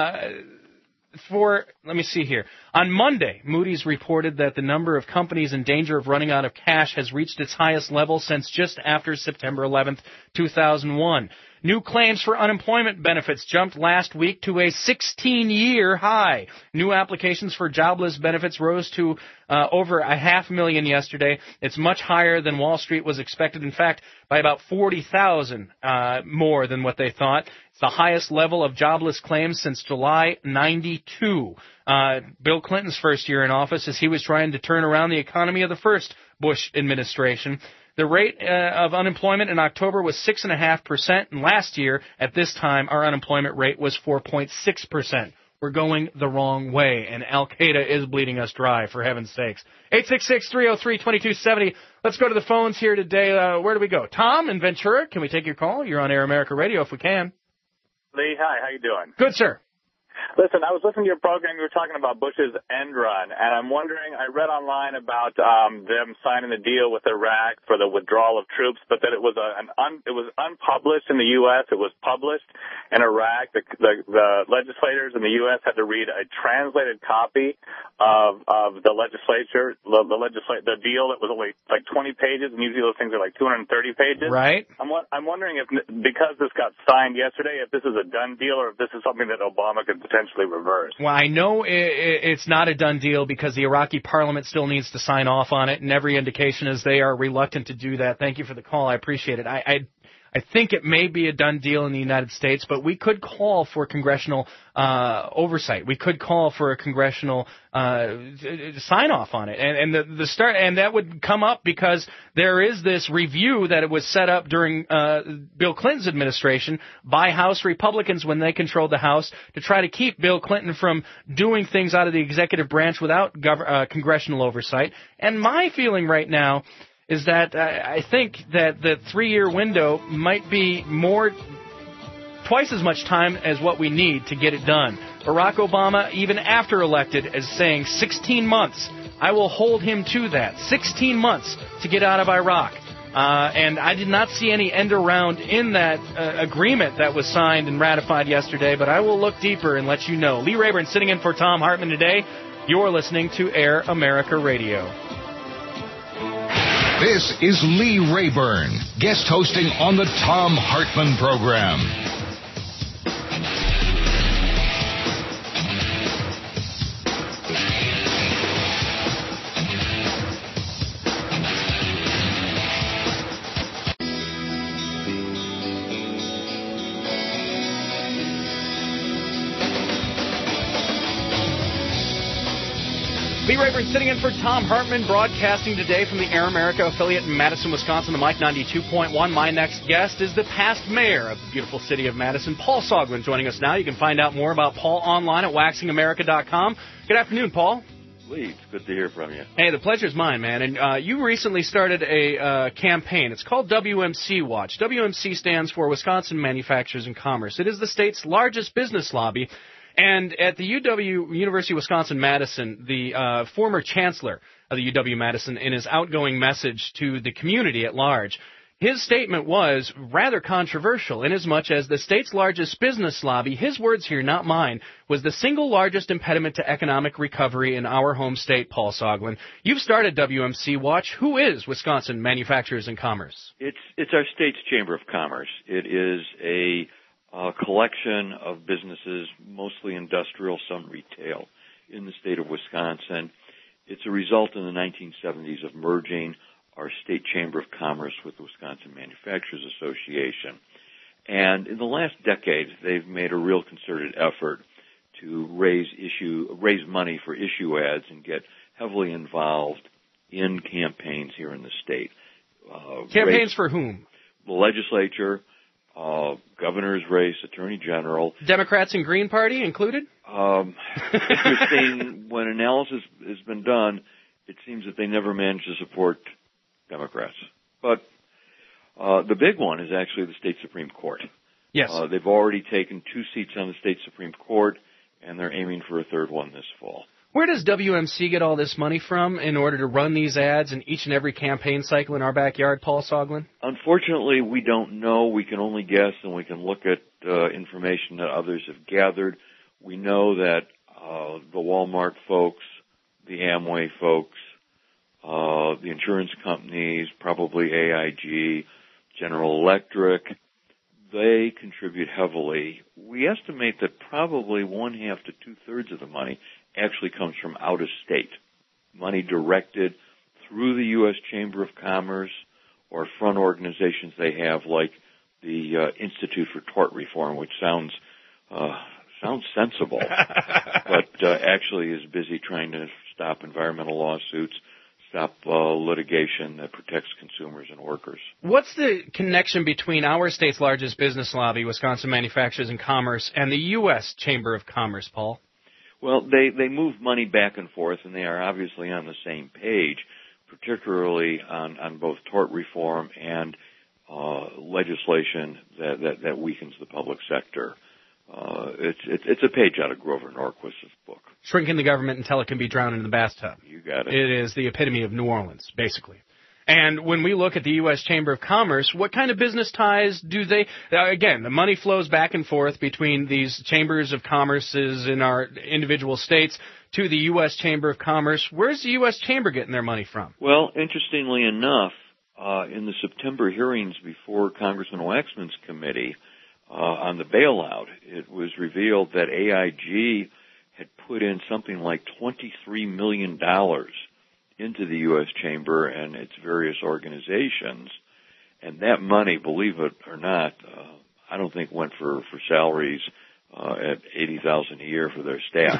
Speaker 2: Let me see here. On Monday, Moody's reported that the number of companies in danger of running out of cash has reached its highest level since just after September 11th, 2001. New claims for unemployment benefits jumped last week to a 16-year high. New applications for jobless benefits rose to over 500,000 yesterday. It's much higher than Wall Street was expected. In fact, by about 40,000 more than what they thought. It's the highest level of jobless claims since July 92. Bill Clinton's first year in office, as he was trying to turn around the economy of the first Bush administration. The rate of unemployment in October was 6.5%, and last year at this time our unemployment rate was 4.6%. We're going the wrong way, and Al-Qaeda is bleeding us dry, for heaven's sakes. 866-303-2270. Let's go to the phones here today. Where do we go? Tom in Ventura, can we take your call? You're on Air America Radio if we can.
Speaker 19: Lee, hi, how you doing?
Speaker 2: Good, sir.
Speaker 19: Listen, I was listening to your program. You were talking about Bush's end run, and I'm wondering, I read online about them signing the deal with Iraq for the withdrawal of troops, but that it was unpublished in the U.S. It was published in Iraq. The legislators in the U.S. had to read a translated copy of the the deal that was only like 20 pages, and usually those things are like 230 pages.
Speaker 2: Right.
Speaker 19: I'm wondering if, because this got signed yesterday, if this is a done deal or if this is something that Obama could potentially reverse.
Speaker 2: Well, I know it's not a done deal because the Iraqi parliament still needs to sign off on it, and every indication is they are reluctant to do that. Thank you for the call. I appreciate it. I think it may be a done deal in the United States, but we could call for congressional oversight. We could call for a congressional sign off on it, and that would come up because there is this review that it was set up during Bill Clinton's administration by House Republicans when they controlled the House to try to keep Bill Clinton from doing things out of the executive branch without congressional oversight. And my feeling right now is that I think that the 3-year window might be twice as much time as what we need to get it done. Barack Obama, even after elected, is saying 16 months. I will hold him to that. 16 months to get out of Iraq. And I did not see any end around in that agreement that was signed and ratified yesterday, but I will look deeper and let you know. Lee Rayburn sitting in for Tom Hartman today. You're listening to Air America Radio.
Speaker 4: This is Lee Rayburn, guest hosting on the Thom Hartmann Program.
Speaker 2: Lee Rayburn sitting in for Thom Hartmann, broadcasting today from the Air America affiliate in Madison, Wisconsin, the Mike 92.1. My next guest is the past mayor of the beautiful city of Madison, Paul Soglin, joining us now. You can find out more about Paul online at waxingamerica.com. Good afternoon, Paul.
Speaker 20: Lee, it's good to hear from you.
Speaker 2: Hey, the pleasure's mine, man. And you recently started a campaign. It's called WMC Watch. WMC stands for Wisconsin Manufacturers and Commerce. It is the state's largest business lobby. And at the UW, University of Wisconsin-Madison, the former chancellor of the UW-Madison, in his outgoing message to the community at large, his statement was rather controversial inasmuch as the state's largest business lobby, his words here, not mine, was the single largest impediment to economic recovery in our home state, Paul Soglin. You've started WMC Watch. Who is Wisconsin Manufacturers and Commerce?
Speaker 20: It's our state's Chamber of Commerce. It is a collection of businesses, mostly industrial, some retail, in the state of Wisconsin. It's a result in the 1970s of merging our state Chamber of Commerce with the Wisconsin Manufacturers Association. And in the last decade, they've made a real concerted effort to raise money for issue ads and get heavily involved in campaigns here in the state.
Speaker 2: Campaigns for whom?
Speaker 20: The legislature, governor's race, attorney general.
Speaker 2: Democrats and Green Party included?
Speaker 20: Interesting, when analysis has been done, it seems that they never managed to support Democrats. But the big one is actually the state Supreme Court.
Speaker 2: Yes.
Speaker 20: They've already taken 2 seats on the state Supreme Court, and they're aiming for a 3rd one this fall.
Speaker 2: Where does WMC get all this money from in order to run these ads in each and every campaign cycle in our backyard, Paul Soglin?
Speaker 20: Unfortunately, we don't know. We can only guess, and we can look at information that others have gathered. We know that the Walmart folks, the Amway folks, the insurance companies, probably AIG, General Electric, they contribute heavily. We estimate that probably 1/2 to 2/3 of the money actually comes from out of state. Money directed through the U.S. Chamber of Commerce or front organizations they have, like the Institute for Tort Reform, which sounds sensible, but actually is busy trying to stop environmental lawsuits, stop litigation that protects consumers and workers.
Speaker 2: What's the connection between our state's largest business lobby, Wisconsin Manufacturers and Commerce, and the U.S. Chamber of Commerce, Paul?
Speaker 20: Well, they move money back and forth, and they are obviously on the same page, particularly on both tort reform and legislation that weakens the public sector. It's a page out of Grover Norquist's book.
Speaker 2: Shrinking the government until it can be drowned in the bathtub.
Speaker 20: You got it.
Speaker 2: It is the epitome of New Orleans, basically. And when we look at the U.S. Chamber of Commerce, what kind of business ties do they... Again, the money flows back and forth between these chambers of commerces in our individual states to the U.S. Chamber of Commerce. Where's the U.S. Chamber getting their money from?
Speaker 20: Well, interestingly enough, in the September hearings before Congressman Waxman's committee on the bailout, it was revealed that AIG had put in something like $23 million into the U.S. Chamber and its various organizations. And that money, believe it or not, I don't think went for salaries at $80,000 a year for their staff.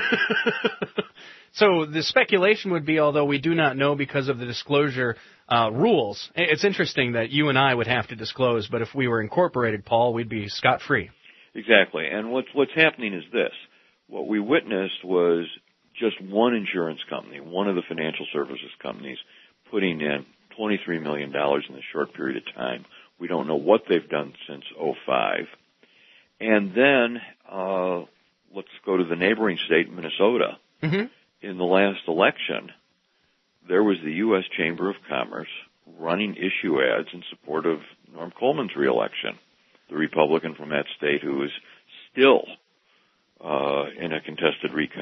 Speaker 2: So the speculation would be, although we do not know because of the disclosure rules, it's interesting that you and I would have to disclose, but if we were incorporated, Paul, we'd be scot-free.
Speaker 20: Exactly. And what's happening is this. What we witnessed was just one insurance company, one of the financial services companies, putting in $23 million in a short period of time. We don't know what they've done since 2005. And then let's go to the neighboring state, Minnesota.
Speaker 2: Mm-hmm.
Speaker 20: In the last election, there was the U.S. Chamber of Commerce running issue ads in support of Norm Coleman's reelection, the Republican from that state who is still in a contested recount.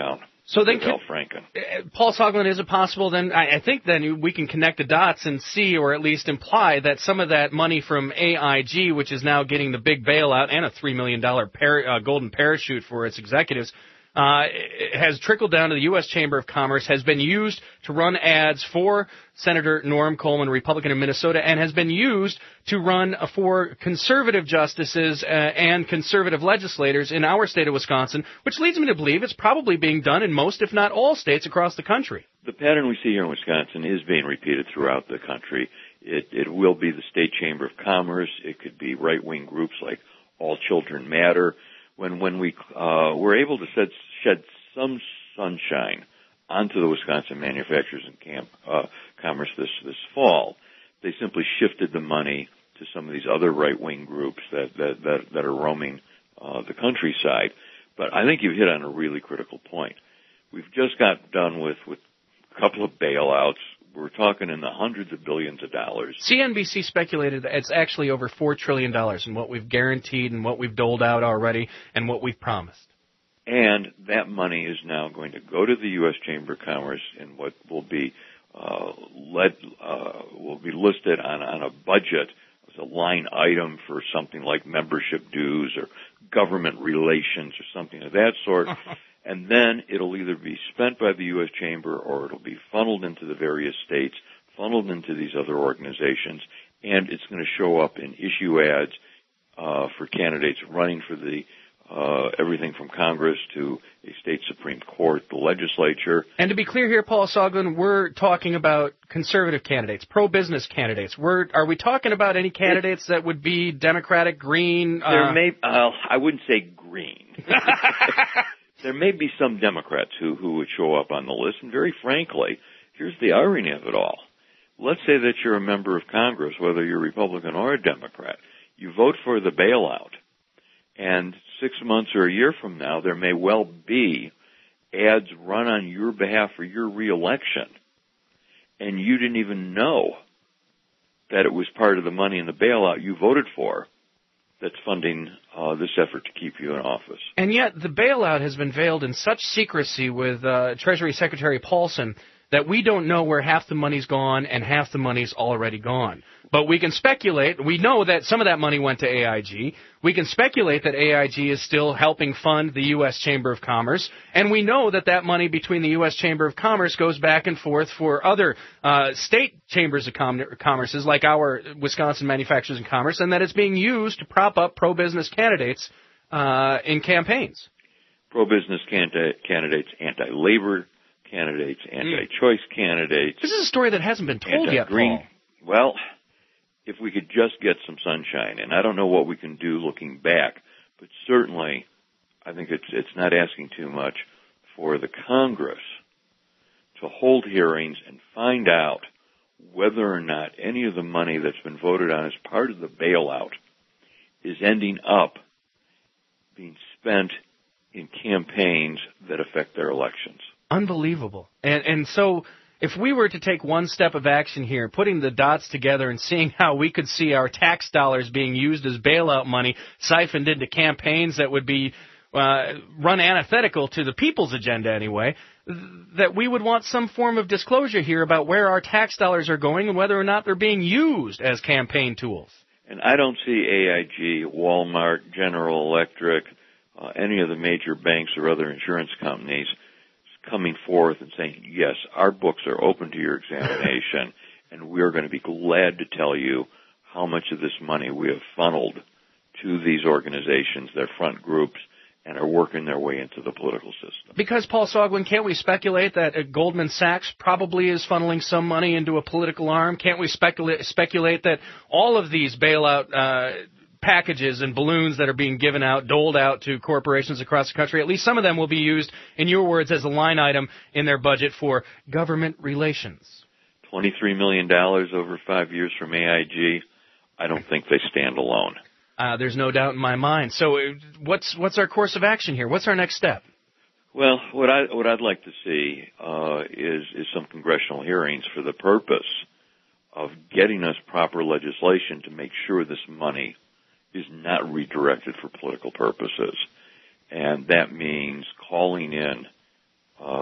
Speaker 2: So then,
Speaker 20: Al Franken.
Speaker 2: Paul Soglin, is it possible then, I think then we can connect the dots and see, or at least imply, that some of that money from AIG, which is now getting the big bailout and a $3 million golden parachute for its executives, has trickled down to the U.S. Chamber of Commerce, has been used to run ads for Senator Norm Coleman, Republican of Minnesota, and has been used to run for conservative justices and conservative legislators in our state of Wisconsin, which leads me to believe it's probably being done in most, if not all, states across the country.
Speaker 20: The pattern we see here in Wisconsin is being repeated throughout the country. It will be the State Chamber of Commerce. It could be right-wing groups like All Children Matter. When we were able to shed some sunshine onto the Wisconsin manufacturers and commerce this fall, they simply shifted the money to some of these other right-wing groups that are roaming the countryside. But I think you've hit on a really critical point. We've just got done with a couple of bailouts. We're talking in the hundreds of billions of dollars.
Speaker 2: CNBC speculated that it's actually over $4 trillion in what we've guaranteed and what we've doled out already and what we've promised.
Speaker 20: And that money is now going to go to the U.S. Chamber of Commerce in what will be listed on a budget as a line item for something like membership dues or government relations or something of that sort. And then it'll either be spent by the U.S. Chamber or it'll be funneled into the various states, funneled into these other organizations, and it's going to show up in issue ads for candidates running for the everything from Congress to a state Supreme Court, the legislature.
Speaker 2: And to be clear here, Paul Soglin, we're talking about conservative candidates, pro-business candidates. Are we talking about any candidates that would be Democratic, Green?
Speaker 20: I wouldn't say green. There may be some Democrats who would show up on the list, and very frankly, here's the irony of it all. Let's say that you're a member of Congress, whether you're Republican or a Democrat. You vote for the bailout, and 6 months or a year from now, there may well be ads run on your behalf for your reelection, and you didn't even know that it was part of the money in the bailout you voted for that's funding this effort to keep you in office.
Speaker 2: And yet the bailout has been veiled in such secrecy with Treasury Secretary Paulson that we don't know where half the money's gone and half the money's already gone. But we can speculate. We know that some of that money went to AIG. We can speculate that AIG is still helping fund the U.S. Chamber of Commerce. And we know that that money between the U.S. Chamber of Commerce goes back and forth for other state chambers of commerces like our Wisconsin Manufacturers and Commerce, and that it's being used to prop up pro-business candidates in campaigns.
Speaker 20: Pro-business candidates, anti-labor candidates, anti-choice candidates.
Speaker 2: This is a story that hasn't been told yet, Paul.
Speaker 20: Well, if we could just get some sunshine, and I don't know what we can do looking back, but certainly I think it's not asking too much for the Congress to hold hearings and find out whether or not any of the money that's been voted on as part of the bailout is ending up being spent in campaigns that affect their elections.
Speaker 2: Unbelievable. And so if we were to take one step of action here, putting the dots together and seeing how we could see our tax dollars being used as bailout money siphoned into campaigns that would be run antithetical to the people's agenda anyway, that we would want some form of disclosure here about where our tax dollars are going and whether or not they're being used as campaign tools.
Speaker 20: And I don't see AIG, Walmart, General Electric, any of the major banks or other insurance companies coming forth and saying, yes, our books are open to your examination, and we're going to be glad to tell you how much of this money we have funneled to these organizations, their front groups, and are working their way into the political system.
Speaker 2: Because, Paul Soglin, can't we speculate that Goldman Sachs probably is funneling some money into a political arm? Can't we speculate that all of these bailout packages and balloons that are being given out, doled out to corporations across the country, at least some of them will be used, in your words, as a line item in their budget for government relations?
Speaker 20: $23 million over 5 years from AIG, I don't think they stand alone.
Speaker 2: There's no doubt in my mind. So what's our course of action here? What's our next step?
Speaker 20: Well, what I'd like to see is some congressional hearings for the purpose of getting us proper legislation to make sure this money is not redirected for political purposes. And that means calling in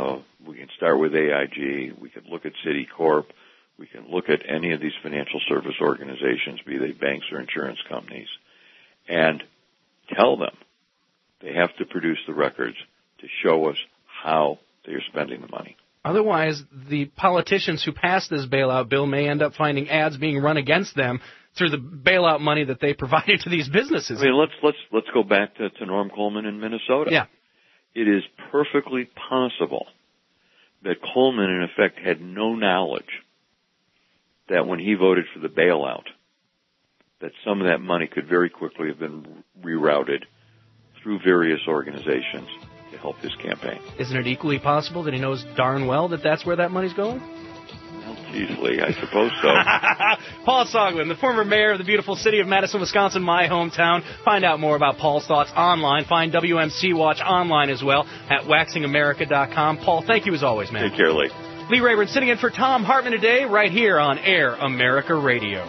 Speaker 20: start with AIG. We could look at Citicorp. We can look at any of these financial service organizations, be they banks or insurance companies, and tell them they have to produce the records to show us how they are spending the money.
Speaker 2: Otherwise, the politicians who passed this bailout bill may end up finding ads being run against them through the bailout money that they provided to these businesses.
Speaker 20: I mean, let's go back to Norm Coleman in Minnesota.
Speaker 2: Yeah.
Speaker 20: It is perfectly possible that Coleman, in effect, had no knowledge that when he voted for the bailout, that some of that money could very quickly have been rerouted through various organizations to help his campaign.
Speaker 2: Isn't it equally possible that he knows darn well that that's where that money's going?
Speaker 20: Well, easily, I suppose so.
Speaker 2: Paul Soglin, the former mayor of the beautiful city of Madison, Wisconsin, my hometown. Find out more about Paul's thoughts online. Find WMC Watch online as well at waxingamerica.com. Paul, thank you as always, man.
Speaker 20: Take care, Lee.
Speaker 2: Lee Rayburn sitting in for Tom Hartman today right here on Air America Radio.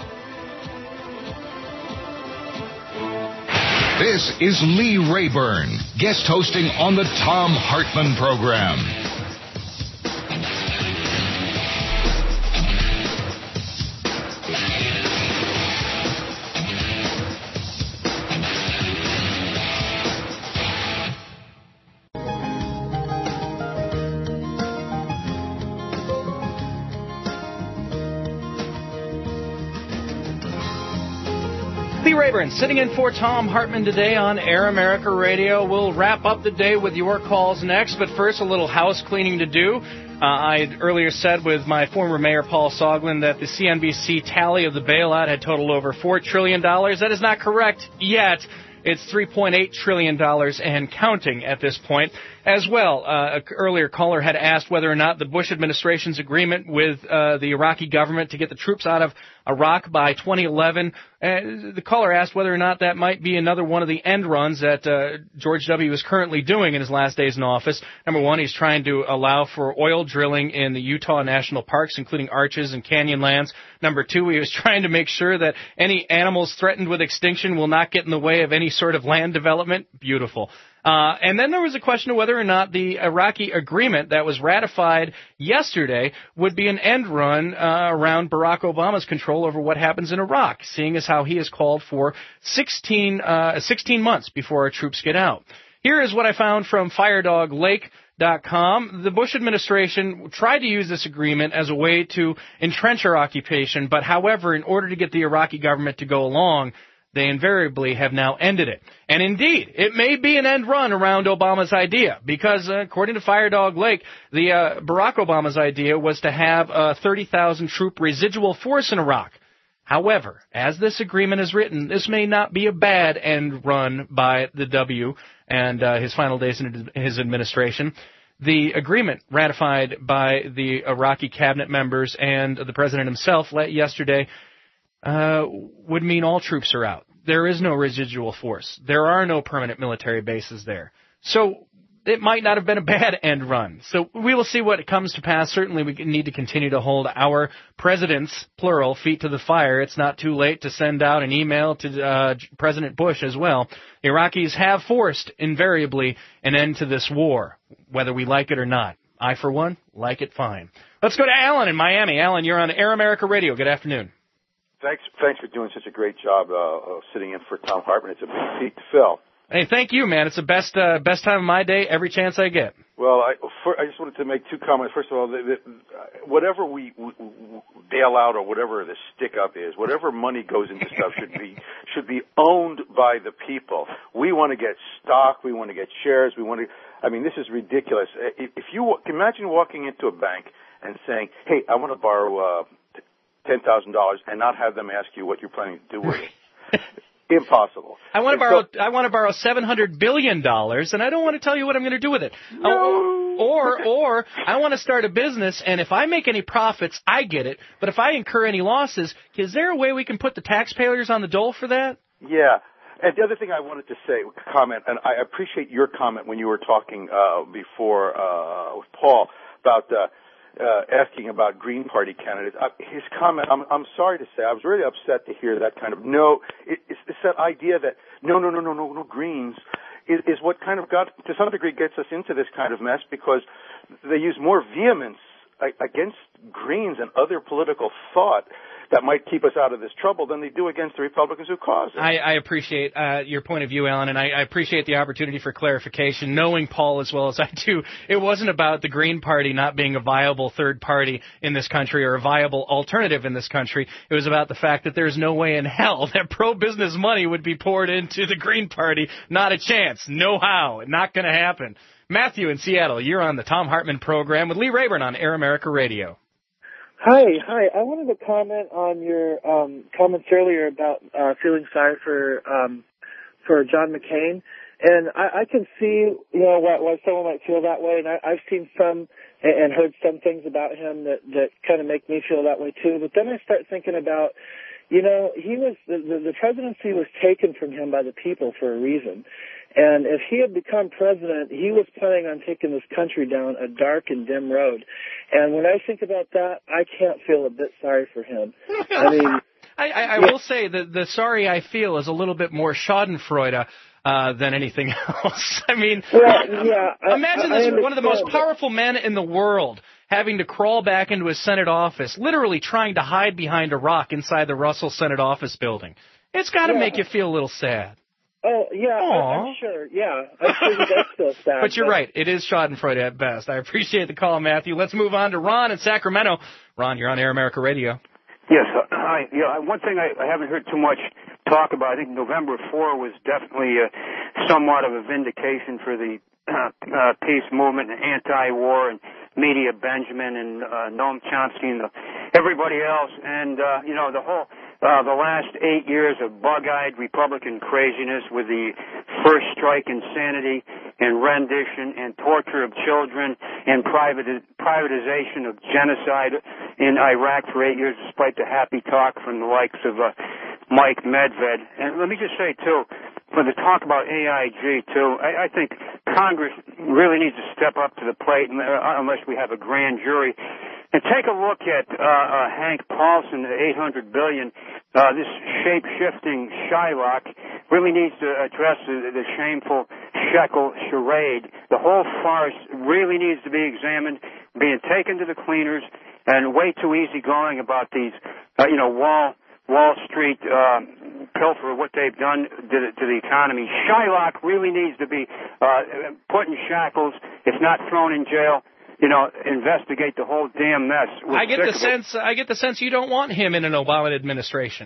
Speaker 4: This is Lee Rayburn, guest hosting on the Tom Hartman Program.
Speaker 2: Lee Rayburn sitting in for Tom Hartman today on Air America Radio. We'll wrap up the day with your calls next, but first a little house cleaning to do. I had earlier said with my former mayor, Paul Soglin, that the CNBC tally of the bailout had totaled over $4 trillion. That is not correct yet. It's $3.8 trillion and counting at this point. As well, an earlier caller had asked whether or not the Bush administration's agreement with the Iraqi government to get the troops out of Iraq by 2011, the caller asked whether or not that might be another one of the end runs that George W. is currently doing in his last days in office. Number one, he's trying to allow for oil drilling in the Utah national parks, including Arches and Canyonlands. Number two, he was trying to make sure that any animals threatened with extinction will not get in the way of any sort of land development. Beautiful. And then there was a question of whether or not the Iraqi agreement that was ratified yesterday would be an end run around Barack Obama's control over what happens in Iraq, seeing as how he has called for 16 months before our troops get out. Here is what I found from FireDogLake.com. The Bush administration tried to use this agreement as a way to entrench our occupation, but however, in order to get the Iraqi government to go along, they invariably have now ended it. And indeed, it may be an end run around Obama's idea, because according to Firedog Lake, the Barack Obama's idea was to have a 30,000 troop residual force in Iraq. However, as this agreement is written, this may not be a bad end run by the W and his final days in his administration. The agreement ratified by the Iraqi cabinet members and the president himself yesterday would mean all troops are out. There is no residual force. There are no permanent military bases there. So it might not have been a bad end run. So we will see what comes to pass. Certainly we need to continue to hold our presidents, plural, feet to the fire. It's not too late to send out an email to President Bush as well. The Iraqis have forced, invariably, an end to this war, whether we like it or not. I, for one, like it fine. Let's go to Alan in Miami. Alan, you're on Air America Radio. Good afternoon.
Speaker 21: Thanks for doing such a great job of sitting in for Tom Hartman. It's a big seat to fill.
Speaker 2: Hey, thank you, man. It's the best time of my day every chance I get.
Speaker 21: Well, I just wanted to make two comments. First of all, whatever we bail out or whatever the stick up is, whatever money goes into stuff should be owned by the people. We want to get stock. We want to get shares. I mean, this is ridiculous. If you imagine walking into a bank and saying, "Hey, I want to borrow $10,000," and not have them ask you what you're planning to do with it. Impossible.
Speaker 2: I want to borrow $700 billion, and I don't want to tell you what I'm going to do with it.
Speaker 21: No.
Speaker 2: Or I want to start a business, and if I make any profits, I get it. But if I incur any losses, is there a way we can put the taxpayers on the dole for that?
Speaker 21: Yeah. And the other thing I wanted to comment, and I appreciate your comment when you were talking before with Paul about asking about Green Party candidates. His comment, I'm sorry to say, I was really upset to hear that kind of it's that idea that no Greens, is what kind of to some degree gets us into this kind of mess, because they use more vehemence against Greens and other political thought that might keep us out of this trouble than they do against the Republicans who caused it.
Speaker 2: I appreciate your point of view, Alan, and I appreciate the opportunity for clarification. Knowing Paul as well as I do, it wasn't about the Green Party not being a viable third party in this country or a viable alternative in this country. It was about the fact that there's no way in hell that pro-business money would be poured into the Green Party. Not a chance. No how. Not going to happen. Matthew in Seattle, you're on the Thom Hartmann program with Lee Rayburn on Air America Radio.
Speaker 1: Hi. I wanted to comment on your comments earlier about feeling sorry for John McCain, and I can see why someone might feel that way, and I've seen some and heard some things about him that kind of make me feel that way too. But then I start thinking about, he was the presidency was taken from him by the people for a reason. And if he had become president, he was planning on taking this country down a dark and dim road. And when I think about that, I can't feel a bit sorry for him. I mean,
Speaker 2: I will say that the sorry I feel is a little bit more Schadenfreude than anything else. I mean, imagine this, one of the most powerful men in the world having to crawl back into his Senate office, literally trying to hide behind a rock inside the Russell Senate office building. It's got to make you feel a little sad.
Speaker 1: Oh, yeah, I'm sure. Yeah, I'm sure that's still sad.
Speaker 2: But you're right. It is Schadenfreude at best. I appreciate the call, Matthew. Let's move on to Ron in Sacramento. Ron, you're on Air America Radio.
Speaker 22: Yes. One thing I haven't heard too much talk about, I think November 4 was definitely somewhat of a vindication for the peace movement and anti-war and Media Benjamin and Noam Chomsky and everybody else. And, the last 8 years of bug-eyed Republican craziness with the first strike insanity and rendition and torture of children and privatization of genocide in Iraq for 8 years, despite the happy talk from the likes of Mike Medved. And let me just say, too, for the talk about AIG, too, I think Congress really needs to step up to the plate unless we have a grand jury. And take a look at Hank Paulson, the $800 billion. This shape-shifting Shylock really needs to address the shameful shekel charade. The whole farce really needs to be examined, being taken to the cleaners, and way too easygoing about these, Wall Street pilfer, what they've done to the economy. Shylock really needs to be put in shackles, if not thrown in jail. Investigate the whole damn mess.
Speaker 2: I get the sense you don't want him in an Obama administration.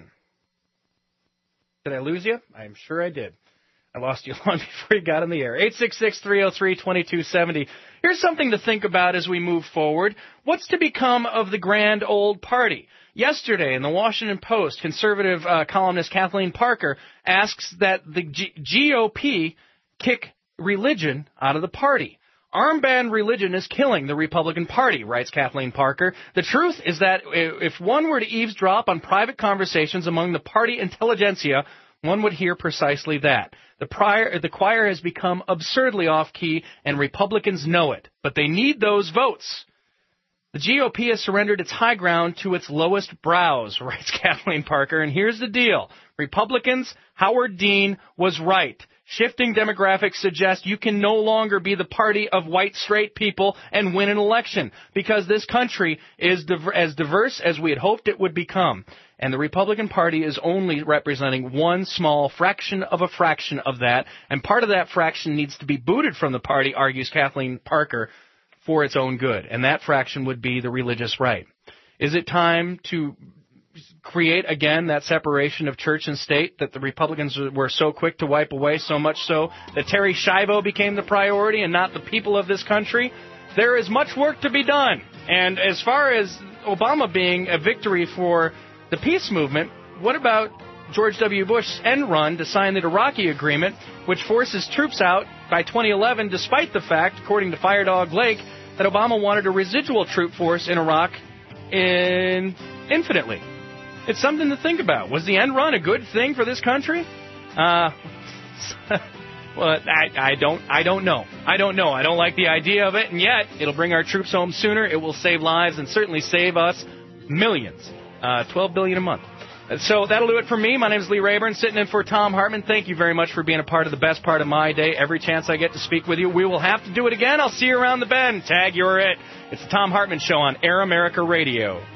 Speaker 2: Did I lose you? I'm sure I did. I lost you long before you got in the air. 866-303-2270. Here's something to think about as we move forward. What's to become of the grand old party? Yesterday in the Washington Post, conservative columnist Kathleen Parker asks that the GOP kick religion out of the party. Armband religion is killing the Republican Party, writes Kathleen Parker. The truth is that if one were to eavesdrop on private conversations among the party intelligentsia, one would hear precisely that. The choir has become absurdly off-key, and Republicans know it. But they need those votes. The GOP has surrendered its high ground to its lowest brows, writes Kathleen Parker. And here's the deal. Republicans, Howard Dean was right. Shifting demographics suggest you can no longer be the party of white straight people and win an election, because this country is as diverse as we had hoped it would become. And the Republican Party is only representing one small fraction of a fraction of that, and part of that fraction needs to be booted from the party, argues Kathleen Parker, for its own good. And that fraction would be the religious right. Is it time to create again that separation of church and state that the Republicans were so quick to wipe away, so much so that Terry Schiavo became the priority and not the people of this country? There is much work to be done. And as far as Obama being a victory for the peace movement, what about George W. Bush's end run to sign the Iraqi agreement, which forces troops out by 2011, despite the fact, according to Firedog Lake, that Obama wanted a residual troop force in Iraq infinitely. It's something to think about. Was the end run a good thing for this country? Well, I don't know. I don't know. I don't like the idea of it, and yet it'll bring our troops home sooner. It will save lives and certainly save us millions. $12 billion a month. So that'll do it for me. My name is Lee Rayburn, sitting in for Tom Hartman. Thank you very much for being a part of the best part of my day. Every chance I get to speak with you, we will have to do it again. I'll see you around the bend. Tag, you're it. It's the Tom Hartman Show on Air America Radio.